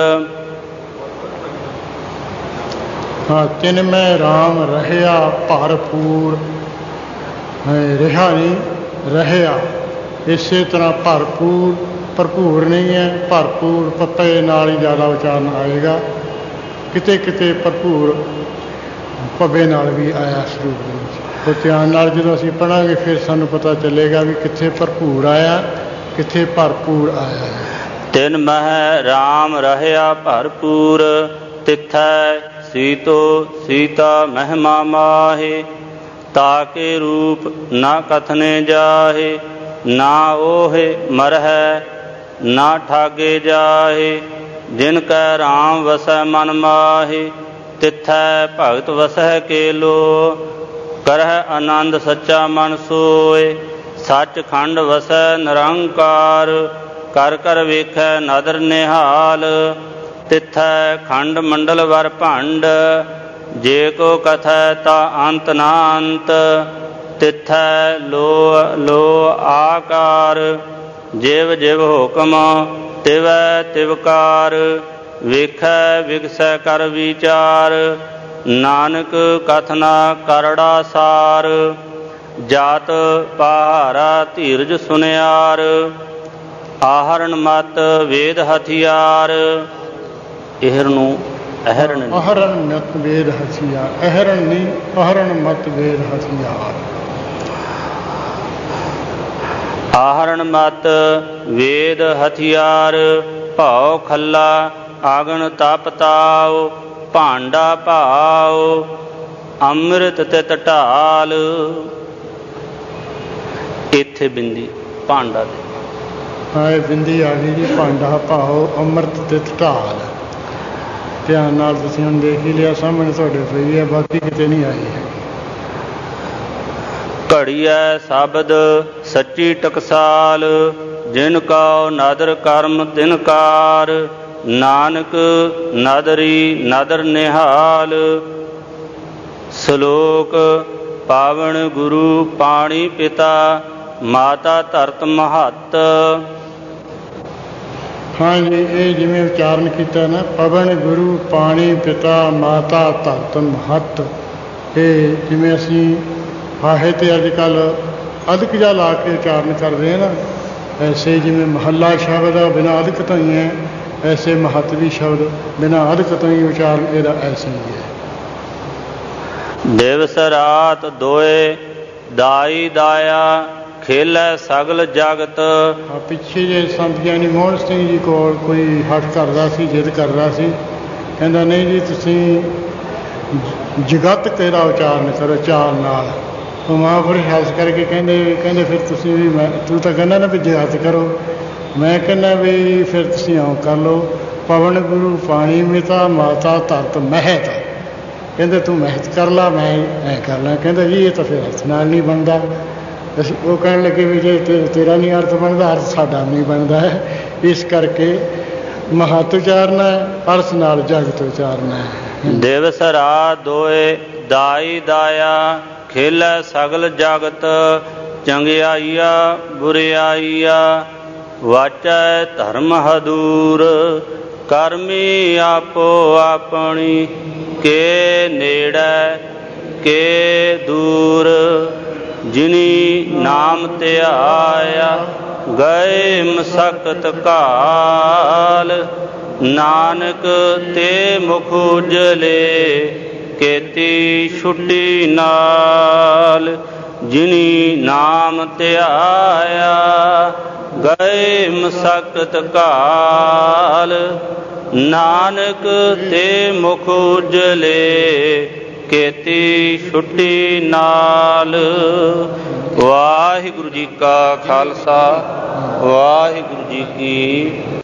ਹਾਂ, ਤਿਨ ਮੈਂ ਰਾਮ ਰਹਿਆ ਭਰਪੂਰ, ਰਿਹਾ ਨਹੀਂ ਰਹਿਆ, ਇਸੇ ਤਰ੍ਹਾਂ ਭਰਪੂਰ ਭਰਪੂਰ ਨਹੀਂ ਹੈ, ਭਰਪੂਰ ਪੱਤੇ ਨਾਲ ਹੀ ਜ਼ਿਆਦਾ ਉਚਾਰਨ ਆਏਗਾ, ਕਿਤੇ ਕਿਤੇ ਭਰਪੂਰ ਭੱਬੇ ਨਾਲ ਵੀ ਆਇਆ ਸਰੂਪ ਦੇ ਵਿੱਚ। ਉਹ ਧਿਆਨ ਨਾਲ ਜਦੋਂ ਅਸੀਂ ਪੜ੍ਹਾਂਗੇ ਫਿਰ ਸਾਨੂੰ ਪਤਾ ਚੱਲੇਗਾ ਵੀ ਕਿੱਥੇ ਭਰਪੂਰ ਆਇਆ, ਕਿੱਥੇ ਭਰਪੂਰ ਆਇਆ ਹੈ। ਤਿਨ ਮਹਿ ਰਾਮ ਰਹਿਆ ਭਰਪੂਰ, ਤਿੱਥੈ ਸੀਤੋ ਸੀਤਾ ਮਹਿਮਾ ਮਾਹੇ, ਤਾਕੇ ਰੂਪ ਨਾ ਕਥਨੇ ਜਾਹੇ, ਨਾ ਓਹੇ ਮਰਹਿ ਨਾ ਠਾਗੇ ਜਾਹੇ, ਜਿਨ ਕੈ ਰਾਮ ਵਸੈ ਮਨ ਮਾਹੇ, ਤਿੱਥੈ ਭਗਤ ਵਸਹਿ ਕੇਲੋ, ਕਰਹਿ ਆਨੰਦ ਸੱਚਾ ਮਨ ਸੋਏ, ਸੱਚ ਖੰਡ ਵਸੈ ਨਿਰੰਕਾਰ, ਕਰ ਕਰ ਵੇਖੈ ਨਦਰ ਨਿਹਾਲ, ਤਿੱਥੈ ਖੰਡ ਮੰਡਲ ਵਰ ਭੰਡ, ਜੇ ਕੋ ਕਥੈ ਤਾ ਅੰਤ ਨਾ ਅੰਤ, ਤਿੱਥੈ ਲੋ ਲੋ ਆਕਾਰ, ਜਿਵ ਜਿਵ ਹੁਕਮ ਤਿਵੈ ਤਿਵਕਾਰ, ਵੇਖੈ ਵਿਗਸੈ ਕਰ ਵਿਚਾਰ, ਨਾਨਕ ਕਥਨਾ ਕਰੜਾ ਸਾਰ, ਜਾਤ ਪਹਾਰਾ ਧੀਰਜ ਸੁਨਿਆਰ, ਆਹਰਣ ਮਤ ਵੇਦ ਹਥਿਆਰ। ਇਹਰ ਨੂੰ ਅਹਰਣ ਅਹਰਣ ਮਤ ਵੇਦ ਹਥਿਆਰ, ਅਹਰਣ ਨਹੀਂ ਅਹਰਣ ਮਤ ਵੇਦ ਹਥਿਆਰ। ਆਹਰਣ ਮਤ ਵੇਦ ਹਥਿਆਰ, ਭਾਉ ਖੱਲਾ ਆਗਣ ਤਪ ਤਾਉ, ਭਾਂਡਾ ਭਾਉ ਅੰਮ੍ਰਿਤ ਤਿਤ ਢਾਲ। ਇੱਥੇ ਬਿੰਦੀ ਭਾਂਡਾ ਦੇ, ਹਾਂ ਇਹ ਬਿੰਦੀ ਆ ਗਈ ਜੀ, ਭਾਂਡਾ ਭਾਉ ਅੰਮ੍ਰਿਤ ਤਿਤ ਢਾਲ। ਧਿਆਨ ਨਾਲ ਤੁਸੀਂ ਹੁਣ ਦੇਖ ਹੀ ਲਿਆ, ਸਾਹਮਣੇ ਤੁਹਾਡੇ ਪਈ ਹੈ, ਬਾਕੀ ਕਿਤੇ ਨਹੀਂ ਆਈ ਹੈ। ਘੜੀਐ ਸ਼ਬਦ ਸੱਚੀ ਟਕਸਾਲ, ਜਿਨ ਕਉ ਨਦਰ ਕਰਮ ਤਿਨ ਕਾਰ, ਨਾਨਕ ਨਦਰੀ ਨਦਰ ਨਿਹਾਲ। ਸ਼ਲੋਕ ਪਾਵਨ ਗੁਰੂ ਪਾਣੀ ਪਿਤਾ, ਮਾਤਾ ਧਰਤ ਮਹੱਤ। ਹਾਂਜੀ, ਇਹ ਜਿਵੇਂ ਉਚਾਰਨ ਕੀਤਾ ਨਾ, ਪਵਨ ਗੁਰੂ ਪਾਣੀ ਪਿਤਾ ਮਾਤਾ ਧਰਤ ਮਹੱਤ, ਇਹ ਜਿਵੇਂ ਅਸੀਂ ਫਾਹੇ 'ਤੇ ਅੱਜ ਕੱਲ੍ਹ ਅਧਿਕ ਜਿਹਾ ਲਾ ਕੇ ਉਚਾਰਨ ਕਰਦੇ ਹਾਂ ਨਾ, ਐਸੇ ਜਿਵੇਂ ਮਹੱਲਾ ਸ਼ਬਦ ਆ ਬਿਨਾਂ ਅਧਿਕ ਤੋਂ ਹੀ ਹੈ, ਐਸੇ ਮਹੱਤ ਵੀ ਸ਼ਬਦ ਬਿਨਾਂ ਅਧਿਕ ਤੋਂ ਹੀ ਉਚਾਰਨ ਇਹਦਾ ਐਸੇ ਹੀ ਹੈ। ਦਿਵਸ ਰਾਤ ਦੋਏ ਦਾਈ ਦਾਇਆ, ਖੇਲੈ ਸਗਲ ਜਗਤ। ਆ ਪਿੱਛੇ ਜੇ ਸੰਤ ਗਿਆਨੀ ਮੋਹਨ ਸਿੰਘ ਜੀ ਕੋਲ ਕੋਈ ਹੱਠ ਕਰਦਾ ਸੀ, ਜਿੱਦ ਕਰਦਾ ਸੀ, ਕਹਿੰਦਾ ਨਹੀਂ ਜੀ ਤੁਸੀਂ ਜਗਤ ਤੇਰਾ ਉਚਾਰਨ ਕਰੋ ਚਾਲ ਨਾਲ। ਉਹ ਮਹਾਂਪੁਰਸ਼ ਹੱਸ ਕਰਕੇ ਕਹਿੰਦੇ ਕਹਿੰਦੇ ਫਿਰ ਤੁਸੀਂ ਵੀ, ਮੈਂ ਤੂੰ ਤਾਂ ਕਹਿੰਦਾ ਨਾ ਵੀ ਜਗਤ ਕਰੋ, ਮੈਂ ਕਹਿੰਦਾ ਵੀ ਫਿਰ ਤੁਸੀਂ ਆਉਂ ਕਰ ਲਓ। ਪਵਨ ਗੁਰੂ ਪਾਣੀ ਮਿਤਾ ਮਾਤਾ ਧਰਤ ਮਹਿਤ, ਕਹਿੰਦੇ ਤੂੰ ਮਿਹਨਤ ਕਰ ਲਾ, ਮੈਂ ਐਂ ਕਰ ਲਾਂ। ਕਹਿੰਦਾ ਜੀ ਇਹ ਤਾਂ ਫਿਰ ਹੱਥ ਨਾਲ ਨਹੀਂ ਬਣਦਾ। ਅਸੀਂ ਉਹ ਕਹਿਣ ਲੱਗੇ ਵੀ ਜੇ ਤੇ ਤੇਰਾ ਨਹੀਂ ਅਰਥ ਬਣਦਾ, ਅਰਥ ਸਾਡਾ ਨਹੀਂ ਬਣਦਾ ਹੈ। ਇਸ ਕਰਕੇ ਮਹੱਤ ਉਚਾਰਨਾ ਹੈ, ਅਰਥ ਨਾਲ ਜਗਤ ਉਚਾਰਨਾ ਹੈ। ਦਿਵਸ ਰਾਤ ਦੋਏ ਦਾਈ ਦਾਇਆ, ਖੇਲੈ ਸਗਲ ਜਗਤ। ਚੰਗਿਆਈਆ ਬੁਰਿਆਈਆ, ਵਾਚੈ ਧਰਮ ਹਦੂਰ। ਕਰਮੀ ਆਪੋ ਆਪਣੀ, ਕੇ ਨੇੜੈ ਕੇ ਦੂਰ। ਜਿਨੀ ਨਾਮ ਧਿਆਇਆ, ਗਏ ਮਸਕਤ ਕਾਲ। ਨਾਨਕ ਤੇ ਮੁਖ ਉਜਲੇ, ਕੇਤੀ ਛੁੱਟੀ ਨਾਲ। ਜਿਨੀ ਨਾਮ ਧਿਆਇਆ, ਗਏ ਮਸਕਤ ਕਾਲ। ਨਾਨਕ ਤੇ ਮੁਖ ਉਜਲੇ, ਕੇਤੀ ਛੁੱਟੀ ਨਾਲ। ਵਾਹਿਗੁਰੂ ਜੀ ਕਾ ਖਾਲਸਾ, ਵਾਹਿਗੁਰੂ ਜੀ ਕੀ